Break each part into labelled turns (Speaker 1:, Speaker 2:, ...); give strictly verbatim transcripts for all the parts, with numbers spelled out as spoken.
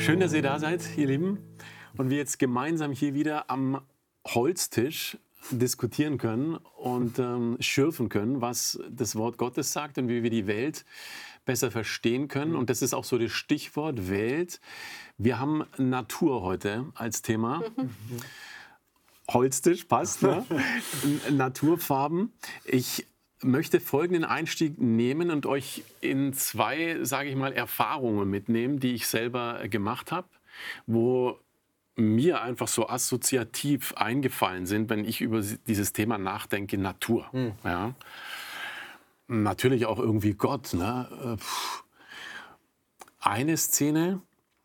Speaker 1: Schön, dass ihr da seid, ihr Lieben. Und wir jetzt gemeinsam hier wieder am Holztisch diskutieren können und ähm, schürfen können, was das Wort Gottes sagt und wie wir die Welt besser verstehen können. Und das ist auch so das Stichwort Welt. Wir haben Natur heute als Thema. Holztisch, passt, ne? Naturfarben. Ich möchte folgenden Einstieg nehmen und euch in zwei, sage ich mal, Erfahrungen mitnehmen, die ich selber gemacht habe, wo mir einfach so assoziativ eingefallen sind, wenn ich über dieses Thema nachdenke, Natur. Mhm. Ja. Natürlich auch irgendwie Gott. Ne? Eine Szene,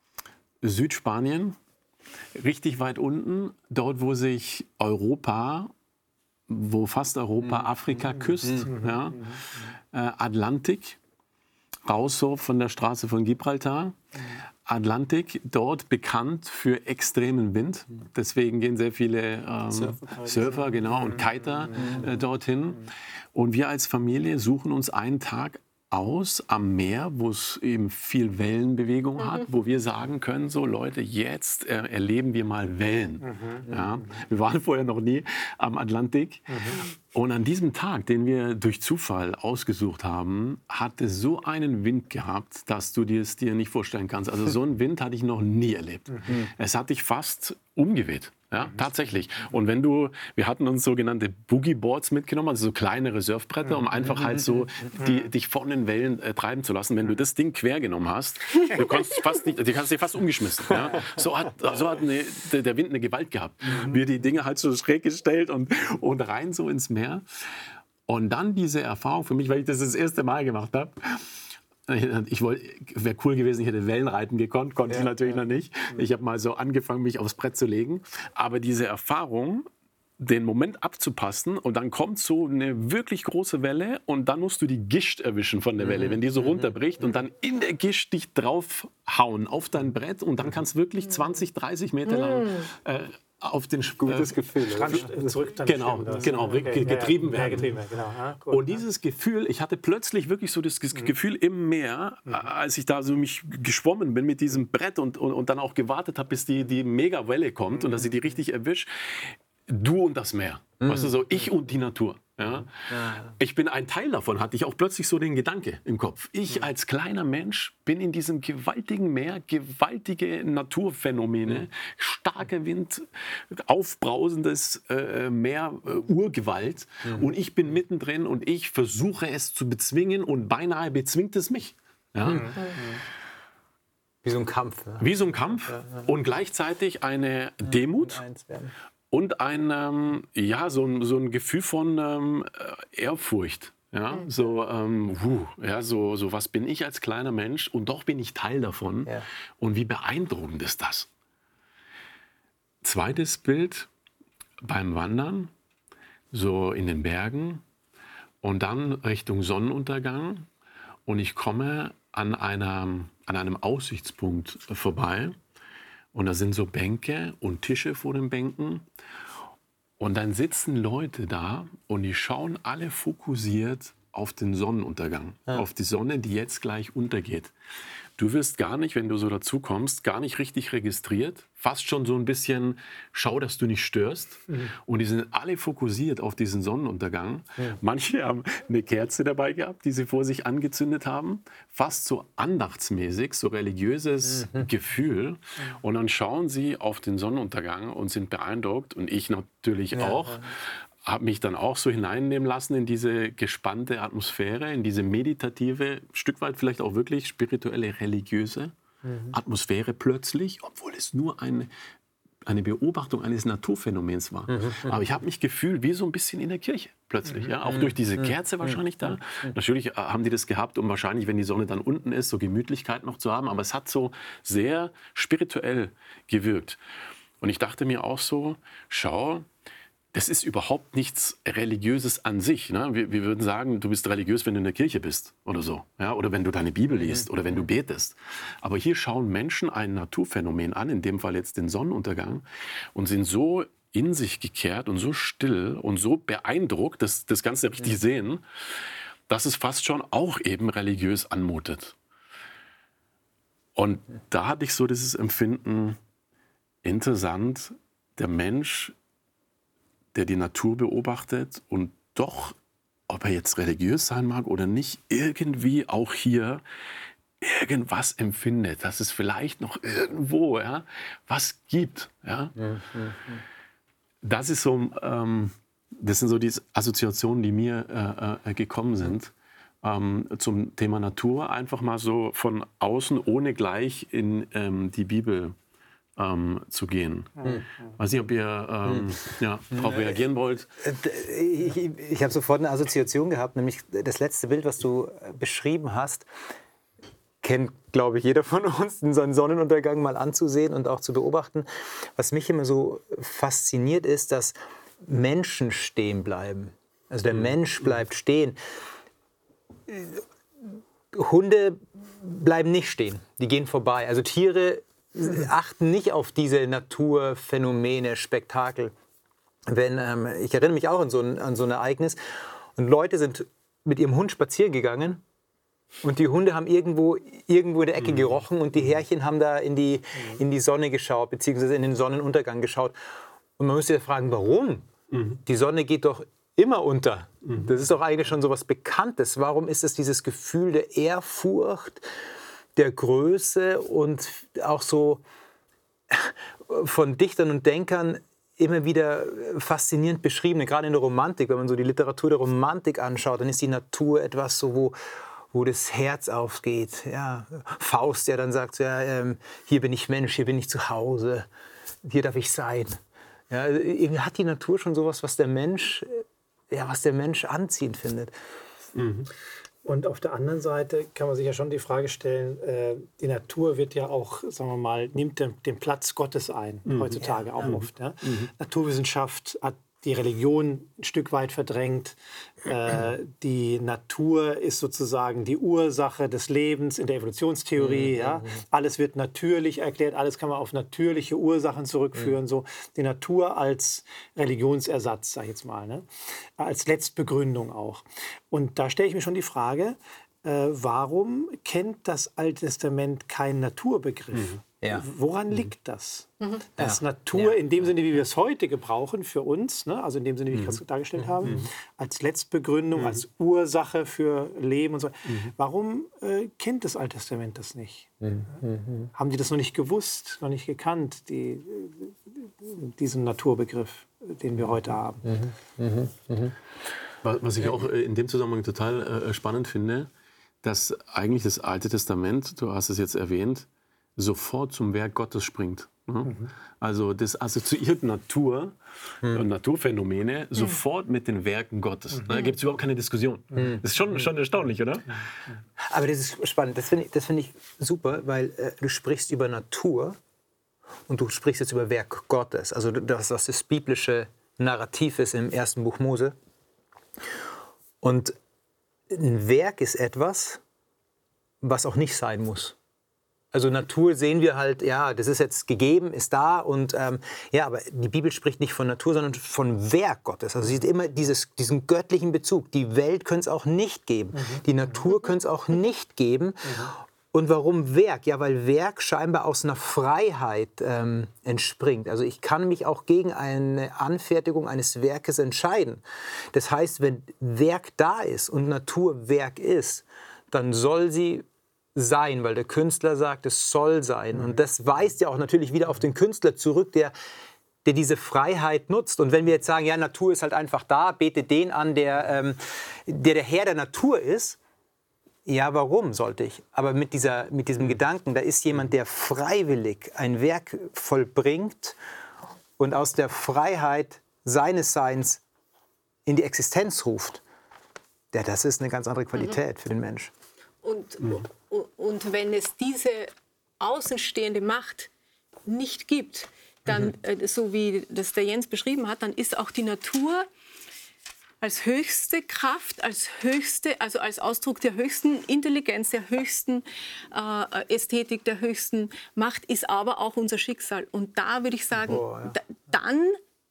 Speaker 1: Südspanien, richtig weit unten, dort wo sich Europa, wo fast Europa Afrika küsst, mhm. ja, äh, Atlantik, raus so von der Straße von Gibraltar, Atlantik, dort bekannt für extremen Wind. Deswegen gehen sehr viele ähm, Surfer, Surfer genau, und Kiter äh, dorthin. Und wir als Familie suchen uns einen Tag aus am Meer, wo es eben viel Wellenbewegung hat, wo wir sagen können, so Leute, jetzt äh, erleben wir mal Wellen. Mhm, ja. Wir waren vorher noch nie am Atlantik. Mhm. Und an diesem Tag, den wir durch Zufall ausgesucht haben, hat es so einen Wind gehabt, dass du dir es dir nicht vorstellen kannst. Also so einen Wind hatte ich noch nie erlebt. Mhm. Es hat dich fast umgeweht. Ja, mhm. tatsächlich. Und wenn du, wir hatten uns sogenannte Boogie-Boards mitgenommen, also so kleinere Surfbretter, um einfach halt so die, dich von den Wellen äh, treiben zu lassen. Wenn du das Ding quer genommen hast, du kannst fast nicht, du hast dich fast umgeschmissen. Ja? So hat, so hat eine, der Wind eine Gewalt gehabt. Mhm. Wir die Dinge halt so schräg gestellt und, und rein so ins Meer. Und dann diese Erfahrung für mich, weil ich das das erste Mal gemacht habe. Ich wollte, wäre cool gewesen, ich hätte Wellenreiten gekonnt, konnte ja, ich natürlich ja. noch nicht. Ich habe mal so angefangen, mich aufs Brett zu legen. Aber diese Erfahrung, den Moment abzupassen und dann kommt so eine wirklich große Welle und dann musst du die Gischt erwischen von der Welle, wenn die so runterbricht und dann in der Gischt dich draufhauen auf dein Brett und dann kannst du wirklich zwanzig, dreißig Meter lang äh, auf den
Speaker 2: gutes
Speaker 1: äh,
Speaker 2: Gefühl,
Speaker 1: Strand, zurück dann genau, genau, okay. getrieben werden. Ja, getrieben, genau. Ah, cool. Und dieses Gefühl, ich hatte plötzlich wirklich so das mhm. Gefühl im Meer, mhm. als ich da so mich geschwommen bin mit diesem Brett und, und, und dann auch gewartet habe, bis die, die Megawelle kommt mhm. und dass ich die richtig erwische. Du und das Meer, mhm. weißt du, so ich und die Natur. Ja? Ja. Ich bin ein Teil davon, hatte ich auch plötzlich so den Gedanke im Kopf. Ich mhm. als kleiner Mensch bin in diesem gewaltigen Meer, gewaltige Naturphänomene, mhm. starker Wind, aufbrausendes äh, Meer, äh, Urgewalt. Mhm. Und ich bin mittendrin und ich versuche es zu bezwingen und beinahe bezwingt es mich. Ja? Mhm.
Speaker 2: Wie so ein Kampf. Ja.
Speaker 1: Wie so ein Kampf und gleichzeitig eine Demut. Und ein, ähm, ja, so, ein, so ein Gefühl von ähm, Ehrfurcht. Ja? Mhm. So, ähm, wuh, ja, so, so, was bin ich als kleiner Mensch und doch bin ich Teil davon. Ja. Und wie beeindruckend ist das? Zweites Bild beim Wandern, so in den Bergen und dann Richtung Sonnenuntergang. Und ich komme an, einer, an einem Aussichtspunkt vorbei. Und da sind so Bänke und Tische vor den Bänken. Und dann sitzen Leute da und die schauen alle fokussiert auf den Sonnenuntergang, ja. auf die Sonne, die jetzt gleich untergeht. Du wirst gar nicht, wenn du so dazu kommst, gar nicht richtig registriert. Fast schon so ein bisschen, schau, dass du nicht störst. Mhm. Und die sind alle fokussiert auf diesen Sonnenuntergang. Ja. Manche haben eine Kerze dabei gehabt, die sie vor sich angezündet haben. Fast so andachtsmäßig, so religiöses mhm. Gefühl. Und dann schauen sie auf den Sonnenuntergang und sind beeindruckt. Und ich natürlich ja, auch. Ja. Habe mich dann auch so hineinnehmen lassen in diese gespannte Atmosphäre, in diese meditative, Stück weit vielleicht auch wirklich spirituelle, religiöse mhm. Atmosphäre plötzlich, obwohl es nur eine, eine Beobachtung eines Naturphänomens war. Mhm. Aber ich habe mich gefühlt wie so ein bisschen in der Kirche plötzlich, mhm. ja? Auch durch diese Kerze wahrscheinlich da. Mhm. Natürlich haben die das gehabt, um wahrscheinlich, wenn die Sonne dann unten ist, so Gemütlichkeit noch zu haben. Aber es hat so sehr spirituell gewirkt. Und ich dachte mir auch so, schau, das ist überhaupt nichts Religiöses an sich. Ne? Wir, wir würden sagen, du bist religiös, wenn du in der Kirche bist oder so. Ja? Oder wenn du deine Bibel liest oder wenn du betest. Aber hier schauen Menschen ein Naturphänomen an, in dem Fall jetzt den Sonnenuntergang, und sind so in sich gekehrt und so still und so beeindruckt, dass das Ganze richtig sehen, dass es fast schon auch eben religiös anmutet. Und da hatte ich so dieses Empfinden, interessant, der Mensch, der die Natur beobachtet und doch, ob er jetzt religiös sein mag oder nicht, irgendwie auch hier irgendwas empfindet, dass es vielleicht noch irgendwo ja, was gibt. Ja? Ja, ja, ja. Das ist so, ähm, das sind so die Assoziationen, die mir äh, äh, gekommen sind ähm, zum Thema Natur. Einfach mal so von außen, ohne gleich in ähm, die Bibel ähm, zu gehen. Mhm. Weiß nicht, ob ihr ähm, mhm. ja, darauf reagieren wollt.
Speaker 2: Ich, ich, ich habe sofort eine Assoziation gehabt, nämlich das letzte Bild, was du beschrieben hast, kennt, glaube ich, jeder von uns, so einen Sonnenuntergang mal anzusehen und auch zu beobachten. Was mich immer so fasziniert ist, dass Menschen stehen bleiben. Also der mhm. Mensch bleibt stehen. Hunde bleiben nicht stehen, die gehen vorbei. Also Tiere achten nicht auf diese Naturphänomene, Spektakel. Wenn, ähm, ich erinnere mich auch an so, ein, an so ein Ereignis und Leute sind mit ihrem Hund spazieren gegangen und die Hunde haben irgendwo, irgendwo in der Ecke gerochen und die Herrchen haben da in die, in die Sonne geschaut, beziehungsweise in den Sonnenuntergang geschaut. Und man müsste ja fragen, warum? Mhm. Die Sonne geht doch immer unter. Mhm. Das ist doch eigentlich schon so was Bekanntes. Warum ist es dieses Gefühl der Ehrfurcht, der Größe und auch so von Dichtern und Denkern immer wieder faszinierend beschrieben, gerade in der Romantik, wenn man so die Literatur der Romantik anschaut, dann ist die Natur etwas so, wo, wo das Herz aufgeht. Ja, Faust, der dann sagt, ja, ähm, hier bin ich Mensch, hier bin ich zu Hause, hier darf ich sein. Ja, irgendwie hat die Natur schon sowas, was der Mensch, ja, was der Mensch anziehend findet.
Speaker 3: Mhm. Und auf der anderen Seite kann man sich ja schon die Frage stellen, äh, die Natur wird ja auch, sagen wir mal, nimmt den, den Platz Gottes ein, mhm. heutzutage ja. auch mhm. oft. Ja? Mhm. Naturwissenschaft hat die Religion ein Stück weit verdrängt. Äh, die Natur ist sozusagen die Ursache des Lebens in der Evolutionstheorie. Mhm. Ja? Alles wird natürlich erklärt, alles kann man auf natürliche Ursachen zurückführen. Mhm. So die Natur als Religionsersatz, sag ich jetzt mal, ne? Als Letztbegründung auch. Und da stelle ich mir schon die Frage, äh, warum kennt das Alte Testament keinen Naturbegriff? Mhm. Ja. Woran liegt das? Mhm. Dass ja. Natur ja. in dem Sinne, wie wir es heute gebrauchen für uns, ne, also in dem Sinne, wie ich es mhm. dargestellt habe, mhm. als Letztbegründung, mhm. als Ursache für Leben und so. Mhm. Warum äh, kennt das Alte Testament das nicht? Mhm. Haben die das noch nicht gewusst, noch nicht gekannt, die, diesen Naturbegriff, den wir heute haben?
Speaker 2: Mhm. Mhm. Mhm.
Speaker 1: Was ich auch in dem Zusammenhang total äh, spannend finde, dass eigentlich das Alte Testament, du hast es jetzt erwähnt, sofort zum Werk Gottes springt. Ne? Mhm. Also das assoziiert Natur mhm. und Naturphänomene mhm. sofort mit den Werken Gottes. Mhm. Da gibt es überhaupt keine Diskussion. Mhm. Das ist schon, schon erstaunlich, oder?
Speaker 2: Aber das ist spannend. Das finde ich, das find ich super, weil äh, du sprichst über Natur und du sprichst jetzt über Werk Gottes. Also das, was das biblische Narrativ ist im ersten Buch Mose. Und ein Werk ist etwas, was auch nicht sein muss. Also Natur sehen wir halt, ja, das ist jetzt gegeben, ist da und ähm, ja, aber die Bibel spricht nicht von Natur, sondern von Werk Gottes. Also sie hat immer dieses, diesen göttlichen Bezug. Die Welt könnte es auch nicht geben, mhm. die Natur könnte es auch nicht geben. Mhm. Und warum Werk? Ja, weil Werk scheinbar aus einer Freiheit ähm, entspringt. Also ich kann mich auch gegen eine Anfertigung eines Werkes entscheiden. Das heißt, wenn Werk da ist und Natur Werk ist, dann soll sie sein, weil der Künstler sagt, es soll sein. Und das weist ja auch natürlich wieder auf den Künstler zurück, der, der diese Freiheit nutzt. Und wenn wir jetzt sagen, ja, Natur ist halt einfach da, bete den an, der, ähm, der der Herr der Natur ist, ja, warum sollte ich? Aber mit, dieser, mit diesem Gedanken, da ist jemand, der freiwillig ein Werk vollbringt und aus der Freiheit seines Seins in die Existenz ruft. Ja, das ist eine ganz andere Qualität mhm. für den Mensch.
Speaker 4: Und, mhm. und wenn es diese außenstehende Macht nicht gibt, dann, mhm. äh, so wie das der Jens beschrieben hat, dann ist auch die Natur als höchste Kraft, als höchste, also als Ausdruck der höchsten Intelligenz, der höchsten äh, Ästhetik, der höchsten Macht, ist aber auch unser Schicksal. Und da würde ich sagen, oh, ja. da, dann ist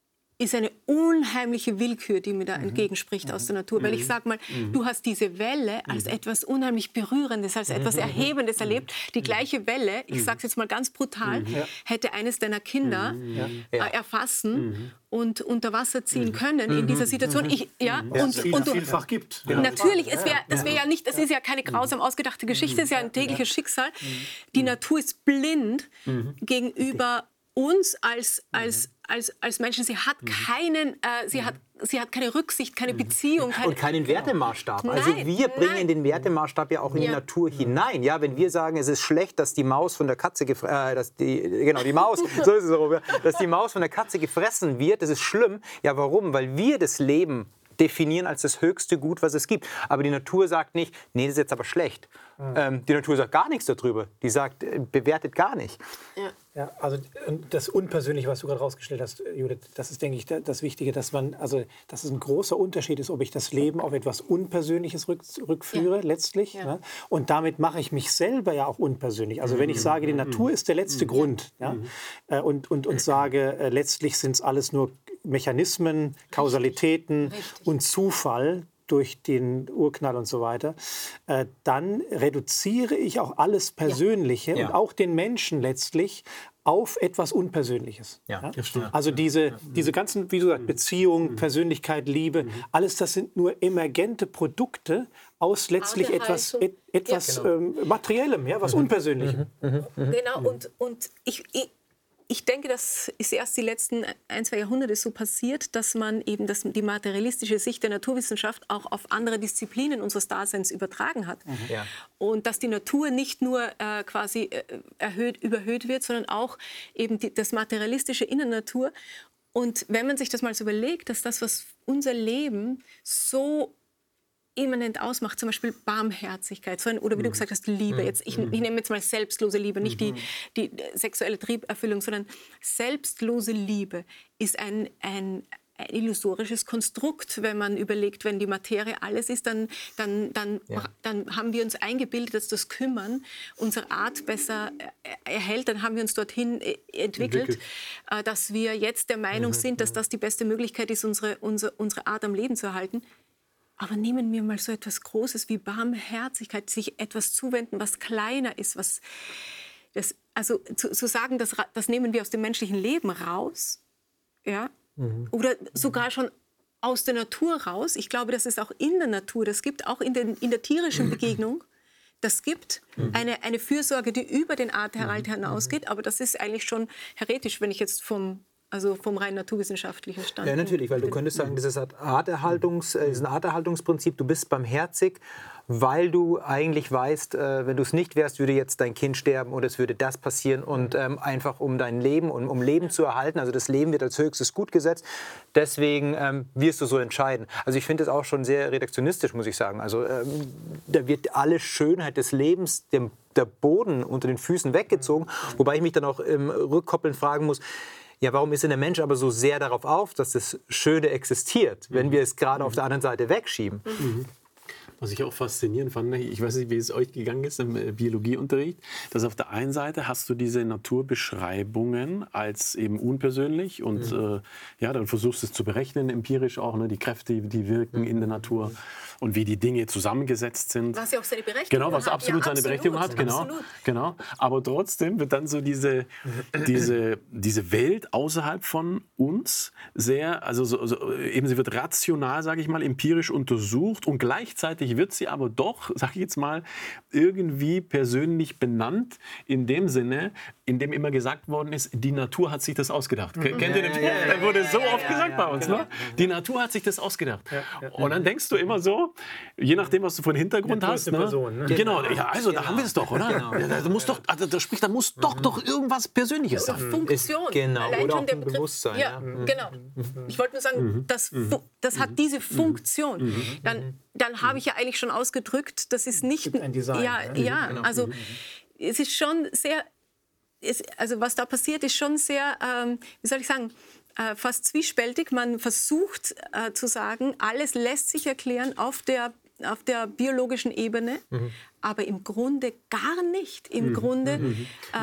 Speaker 4: ist eine unheimliche Willkür, die mir da entgegenspricht aus der Natur. Weil ich sage mal, du hast diese Welle als etwas unheimlich Berührendes, als etwas Erhebendes erlebt. Die gleiche Welle, ich sage es jetzt mal ganz brutal, hätte eines deiner Kinder äh, erfassen und unter Wasser ziehen können in dieser Situation. Ich, ja,
Speaker 3: Ja,
Speaker 4: und,
Speaker 3: viel,
Speaker 4: und du,
Speaker 3: vielfach gibt.
Speaker 4: natürlich, es wär, das wäre ja nicht, das ist ja keine grausam ausgedachte Geschichte, es ist ja ein tägliches Schicksal. Die Natur ist blind gegenüber uns als, als, als, als Menschen. Sie hat keinen, äh, sie hat, sie hat keine Rücksicht, keine Beziehung. Keine,
Speaker 2: Und keinen Wertemaßstab. Also
Speaker 4: Nein,
Speaker 2: wir bringen
Speaker 4: nein.
Speaker 2: den Wertemaßstab ja auch in die
Speaker 4: Ja.
Speaker 2: Natur hinein. Ja, wenn wir sagen, es ist schlecht, dass die Maus von der Katze gefressen, äh, dass die, genau, die Maus, so ist es auch, ja, dass die Maus von der Katze gefressen wird, das ist schlimm. Ja, warum? Weil wir das Leben definieren als das höchste Gut, was es gibt. Aber die Natur sagt nicht, nee, das ist jetzt aber schlecht. Ähm, die Natur sagt gar nichts darüber. Die sagt, äh, bewertet gar nicht.
Speaker 4: Ja.
Speaker 3: Ja, also das Unpersönliche, was du gerade rausgestellt hast, Judith, das ist, denke ich, das Wichtige, dass man, also, dass es ein großer Unterschied ist, ob ich das Leben auf etwas Unpersönliches rück, rückführe,
Speaker 4: Ja.
Speaker 3: letztlich.
Speaker 4: Ja.
Speaker 3: Ne? Und damit mache ich mich selber ja auch unpersönlich. Also wenn ich sage, die Natur ist der letzte Grund, ja, äh, und, und, und sage, äh, letztlich sind es alles nur Mechanismen, Kausalitäten
Speaker 4: Richtig.
Speaker 3: und Zufall durch den Urknall und so weiter, äh, dann reduziere ich auch alles Persönliche
Speaker 2: Ja.
Speaker 3: und auch den Menschen letztlich auf etwas Unpersönliches.
Speaker 2: Ja,
Speaker 1: das stimmt.
Speaker 3: Also diese, diese ganzen, wie du sagst, Beziehung, Persönlichkeit, Liebe, alles das sind nur emergente Produkte aus letztlich
Speaker 4: Aus der
Speaker 3: etwas,
Speaker 4: Haltung.
Speaker 3: et, etwas
Speaker 4: Ja,
Speaker 3: ähm, Materiellem, ja, was Unpersönlichem.
Speaker 4: Genau, und, und ich, ich, ich denke, das ist erst die letzten ein, zwei Jahrhunderte so passiert, dass man eben das, die materialistische Sicht der Naturwissenschaft auch auf andere Disziplinen unseres Daseins übertragen hat.
Speaker 2: Ja.
Speaker 4: Und dass die Natur nicht nur äh, quasi äh, erhöht, überhöht wird, sondern auch eben die, das Materialistische in der Natur. Und wenn man sich das mal so überlegt, dass das, was unser Leben so immanent ausmacht, zum Beispiel Barmherzigkeit, so ein, oder wie du gesagt hast, Liebe. Jetzt, ich, ich nehme jetzt mal selbstlose Liebe, nicht die, die sexuelle Trieberfüllung, sondern selbstlose Liebe ist ein, ein, ein illusorisches Konstrukt, wenn man überlegt, wenn die Materie alles ist, dann, dann, dann,
Speaker 2: Ja.
Speaker 4: dann haben wir uns eingebildet, dass das Kümmern unsere Art besser erhält. Dann haben wir uns dorthin äh, entwickelt,
Speaker 1: Entwickelt.
Speaker 4: äh, dass wir jetzt der Meinung sind, dass das die beste Möglichkeit ist, unsere, unsere, unsere Art am Leben zu erhalten. Aber nehmen wir mal so etwas Großes wie Barmherzigkeit, sich etwas zuwenden, was kleiner ist, was das, also zu, zu sagen, das, das nehmen wir aus dem menschlichen Leben raus, ja, oder sogar schon aus der Natur raus. Ich glaube, das ist auch in der Natur, das gibt auch in, den, in der tierischen Begegnung, das gibt eine, eine Fürsorge, die über den Arterhalt hinausgeht, aber das ist eigentlich schon heretisch, wenn ich jetzt vom Also vom rein naturwissenschaftlichen Stand.
Speaker 2: Ja, natürlich, weil du könntest sagen, dieses Arterhaltungs, äh, ist ein Arterhaltungsprinzip, du bist barmherzig, weil du eigentlich weißt, äh, wenn du es nicht wärst, würde jetzt dein Kind sterben oder es würde das passieren und ähm, einfach um dein Leben und um Leben zu erhalten, also das Leben wird als höchstes Gut gesetzt, deswegen ähm, wirst du so entscheiden. Also ich finde das auch schon sehr redaktionistisch, muss ich sagen. Also ähm, da wird alle Schönheit des Lebens, dem, der Boden unter den Füßen weggezogen, wobei ich mich dann auch im Rückkoppeln fragen muss, ja, warum ist denn der Mensch aber so sehr darauf auf, dass das Schöne existiert, wenn wir es gerade auf der anderen Seite wegschieben?
Speaker 1: Mhm. Was ich auch faszinierend fand, ich weiß nicht, wie es euch gegangen ist im Biologieunterricht, dass auf der einen Seite hast du diese Naturbeschreibungen als eben unpersönlich und mhm. äh, ja, dann versuchst du es zu berechnen, empirisch auch, ne, die Kräfte, die wirken mhm. in der Natur und wie die Dinge zusammengesetzt sind.
Speaker 4: Was ja auch seine Berechtigung
Speaker 1: Genau, was
Speaker 4: hat.
Speaker 1: absolut
Speaker 4: Ja,
Speaker 1: seine Berechtigung hat, genau,
Speaker 4: absolut.
Speaker 1: genau. Aber trotzdem wird dann so diese, diese, diese Welt außerhalb von uns sehr, also so, so, eben sie wird rational, sage ich mal, empirisch untersucht und gleichzeitig wird sie aber doch, sage ich jetzt mal, irgendwie persönlich benannt, in dem Sinne, in dem immer gesagt worden ist, die Natur hat sich das ausgedacht. Mhm. Kennt ihr den Spruch? Der wurde so oft gesagt bei uns. Ne? Die Natur hat sich das ausgedacht. Und dann denkst du immer so, je nachdem, was du für einen Hintergrund hast. Ne?
Speaker 3: Person, ne?
Speaker 1: Genau, ja, also da haben wir es doch, oder? Genau. Ja, da muss doch, also da spricht, da muss doch
Speaker 3: Mhm.
Speaker 1: doch irgendwas Persönliches
Speaker 4: Oder
Speaker 1: sein.
Speaker 4: Funktion.
Speaker 2: Ist- genau,
Speaker 4: Allein
Speaker 2: oder
Speaker 4: schon
Speaker 2: auch
Speaker 4: der
Speaker 2: ein
Speaker 4: Begriff-
Speaker 2: Bewusstsein,
Speaker 4: Ja,
Speaker 2: ja. Mhm.
Speaker 4: genau. Ich wollte nur sagen, das, Fu- das hat diese Funktion. Dann, dann habe ich ja eigentlich schon ausgedrückt, das ist nicht...
Speaker 3: Gibt ein Design,
Speaker 4: Ja,
Speaker 3: ne?
Speaker 4: ja, also es ist schon sehr... Es, also was da passiert, ist schon sehr, ähm, wie soll ich sagen, äh, fast zwiespältig. Man versucht äh, zu sagen, alles lässt sich erklären auf der, auf der biologischen Ebene, mhm. aber im Grunde gar nicht. Im mhm. Grunde... Mhm. Äh,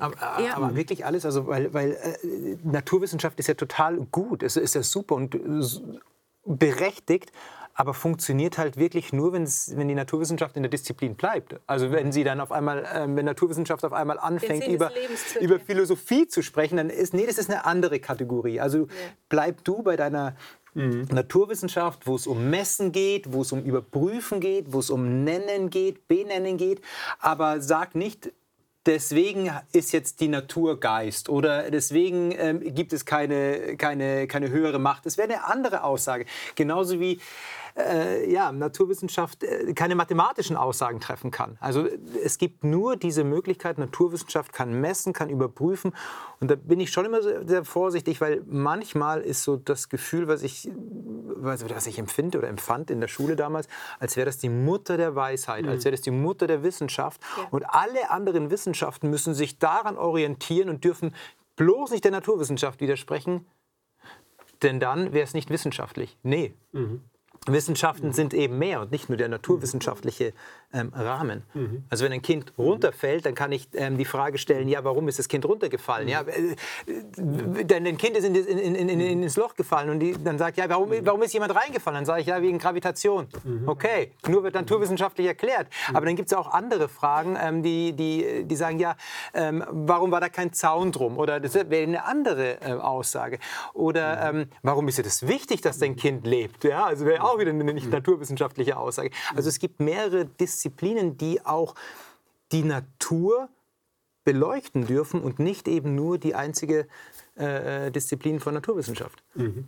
Speaker 2: Aber,
Speaker 4: Ja.
Speaker 2: aber wirklich alles, also weil, weil äh, Naturwissenschaft ist ja total gut, es ist ja super und äh, berechtigt, aber funktioniert halt wirklich nur, wenn's, wenn die Naturwissenschaft in der Disziplin bleibt. Also wenn sie dann auf einmal, ähm, wenn Naturwissenschaft auf einmal anfängt,
Speaker 4: Sinn des
Speaker 2: über,
Speaker 4: Lebens zu
Speaker 2: über
Speaker 4: erkennen.
Speaker 2: Philosophie zu sprechen, dann ist, nee, das ist eine andere Kategorie. Also bleib du bei deiner Naturwissenschaft, wo es um Messen geht, wo es um Überprüfen geht, wo es um Nennen geht, Benennen geht, aber sag nicht, deswegen ist jetzt die Natur Geist oder deswegen ähm, gibt es keine, keine, keine höhere Macht. Das wäre eine andere Aussage. Genauso wie äh, ja, Naturwissenschaft äh, keine mathematischen Aussagen treffen kann. Also es gibt nur diese Möglichkeit, Naturwissenschaft kann messen, kann überprüfen. Und da bin ich schon immer sehr vorsichtig, weil manchmal ist so das Gefühl, was ich, was, was ich empfinde oder empfand in der Schule damals, als wäre das die Mutter der Weisheit, als wäre das die Mutter der Wissenschaft.
Speaker 4: Ja.
Speaker 2: Und alle anderen Wissenschaften müssen sich daran orientieren und dürfen bloß nicht der Naturwissenschaft widersprechen, denn dann wäre es nicht wissenschaftlich. Nee. Wissenschaften sind eben mehr und nicht nur der naturwissenschaftliche ähm, Rahmen. Also wenn ein Kind runterfällt, dann kann ich ähm, die Frage stellen, ja, warum ist das Kind runtergefallen? Ja, äh, äh, denn ein Kind ist in, in, in, in, in, ins Loch gefallen und die, dann sagt, ja, warum, warum ist jemand reingefallen? Dann sage ich, ja, wegen Gravitation. Okay, nur wird naturwissenschaftlich erklärt. Aber dann gibt es auch andere Fragen, ähm, die, die, die sagen, ja, ähm, warum war da kein Zaun drum? Oder das wäre eine andere äh, Aussage. Oder ähm, warum ist es wichtig, dass dein Kind lebt? Ja, also wäre auch wieder eine nicht naturwissenschaftliche Aussage. Also es gibt mehrere Disziplinen, die auch die Natur beleuchten dürfen und nicht eben nur die einzige äh, Disziplin von Naturwissenschaft.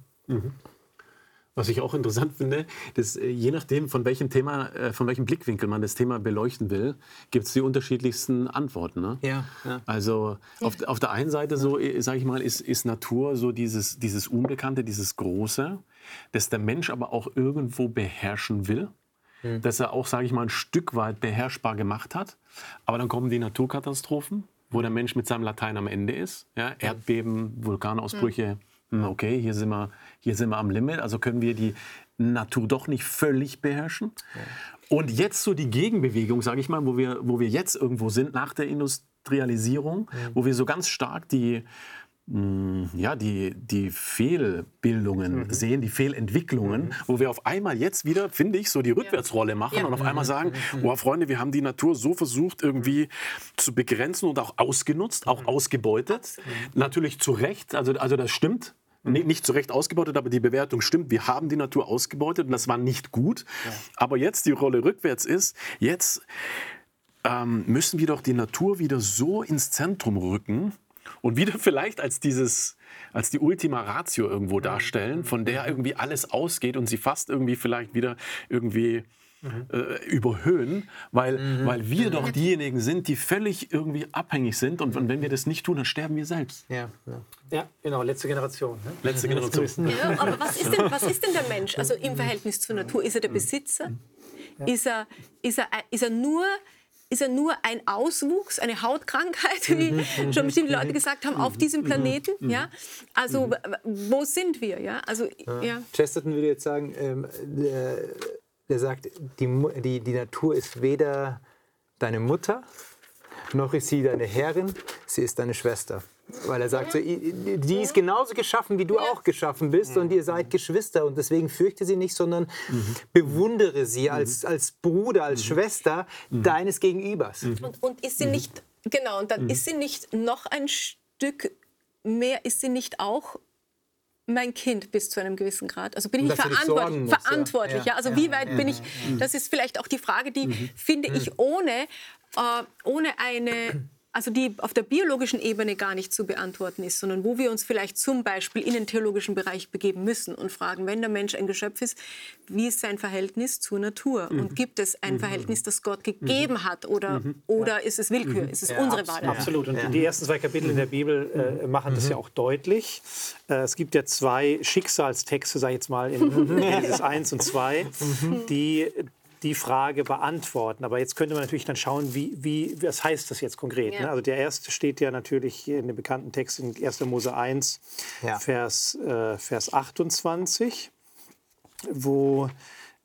Speaker 1: Was ich auch interessant finde, dass äh, je nachdem, von welchem Thema, äh, von welchem Blickwinkel man das Thema beleuchten will, gibt es die unterschiedlichsten Antworten. Ne?
Speaker 2: Ja, ja.
Speaker 1: Also auf, auf der einen Seite, so, sage ich mal, ist, ist Natur so dieses, dieses Unbekannte, dieses Große, das der Mensch aber auch irgendwo beherrschen will. Dass er auch, sage ich mal, ein Stück weit beherrschbar gemacht hat. Aber dann kommen die Naturkatastrophen, wo der Mensch mit seinem Latein am Ende ist. Ja, Erdbeben, Vulkanausbrüche. Hm, okay, hier sind, wir, hier sind wir am Limit. Also können wir die Natur doch nicht völlig beherrschen. Und jetzt so die Gegenbewegung, sage ich mal, wo wir, wo wir jetzt irgendwo sind nach der Industrialisierung, wo wir so ganz stark die... Ja, die, die Fehlbildungen
Speaker 2: Mhm.
Speaker 1: sehen, die Fehlentwicklungen,
Speaker 2: Mhm.
Speaker 1: wo wir auf einmal jetzt wieder, finde ich, so die Rückwärtsrolle machen
Speaker 4: Ja.
Speaker 1: und auf einmal sagen, oh Freunde, wir haben die Natur so versucht irgendwie zu begrenzen und auch ausgenutzt, auch ausgebeutet. Natürlich zu Recht, also, also das stimmt. Nicht, nicht zu Recht ausgebeutet, aber die Bewertung stimmt. Wir haben die Natur ausgebeutet und das war nicht gut. Aber jetzt die Rolle rückwärts ist, jetzt ähm, müssen wir doch die Natur wieder so ins Zentrum rücken, und wieder vielleicht als dieses, als die Ultima Ratio irgendwo darstellen, von der irgendwie alles ausgeht und sie fast irgendwie vielleicht wieder irgendwie äh, überhöhen, weil,
Speaker 2: Mhm.
Speaker 1: weil wir doch diejenigen sind, die völlig irgendwie abhängig sind und, und wenn wir das nicht tun, dann sterben wir selbst.
Speaker 2: Ja, ja.
Speaker 3: Ja, genau, letzte Generation. Ne?
Speaker 1: Letzte Generation.
Speaker 4: Ja, aber was ist, denn, was ist denn der Mensch? Also im Verhältnis zur Natur? Ist er der Besitzer? Ist er, ist er, ist er nur... Ist er nur ein Auswuchs, eine Hautkrankheit, wie schon bestimmte Leute gesagt haben, auf diesem Planeten? Ja? Also w- wo sind wir? Ja? Also, ja.
Speaker 2: Chesterton würde jetzt sagen, ähm, der, der sagt, die, Mu- die, die Natur ist weder deine Mutter, noch ist sie deine Herrin, sie ist deine Schwester. Weil er sagt, so, i- die ist genauso geschaffen, wie du auch geschaffen bist und ihr seid Geschwister und deswegen fürchte sie nicht, sondern bewundere sie als, als Bruder, als Schwester deines Gegenübers.
Speaker 4: Und, und ist sie nicht, genau, und dann ist sie nicht noch ein Stück mehr, ist sie nicht auch mein Kind bis zu einem gewissen Grad? Also bin ich
Speaker 2: Und
Speaker 4: nicht
Speaker 2: dass du dich sorgen
Speaker 4: verantwortlich?
Speaker 2: musst, ja.
Speaker 4: verantwortlich ja.
Speaker 2: Ja,
Speaker 4: Also
Speaker 2: ja,
Speaker 4: wie weit bin ich, das ist vielleicht auch die Frage, die, finde ich, ohne, äh, ohne eine... Also die auf der biologischen Ebene gar nicht zu beantworten ist, sondern wo wir uns vielleicht zum Beispiel in den theologischen Bereich begeben müssen und fragen, wenn der Mensch ein Geschöpf ist, wie ist sein Verhältnis zur Natur? Und gibt es ein Verhältnis, das Gott gegeben hat? Oder, oder ist es Willkür? Ist es unsere Wahl?
Speaker 3: Absolut. Und die ersten zwei Kapitel in der Bibel äh, machen das ja auch deutlich. Äh, es gibt ja zwei Schicksalstexte, sag ich jetzt mal, in Genesis eins und zwei, die die Frage beantworten. Aber jetzt könnte man natürlich dann schauen, wie, wie, was heißt das jetzt konkret?
Speaker 4: Ja.
Speaker 3: Ne? Also der erste steht ja natürlich hier in dem bekannten Text in erster Mose eins,
Speaker 2: Ja.
Speaker 3: Vers, äh, Vers achtundzwanzig, wo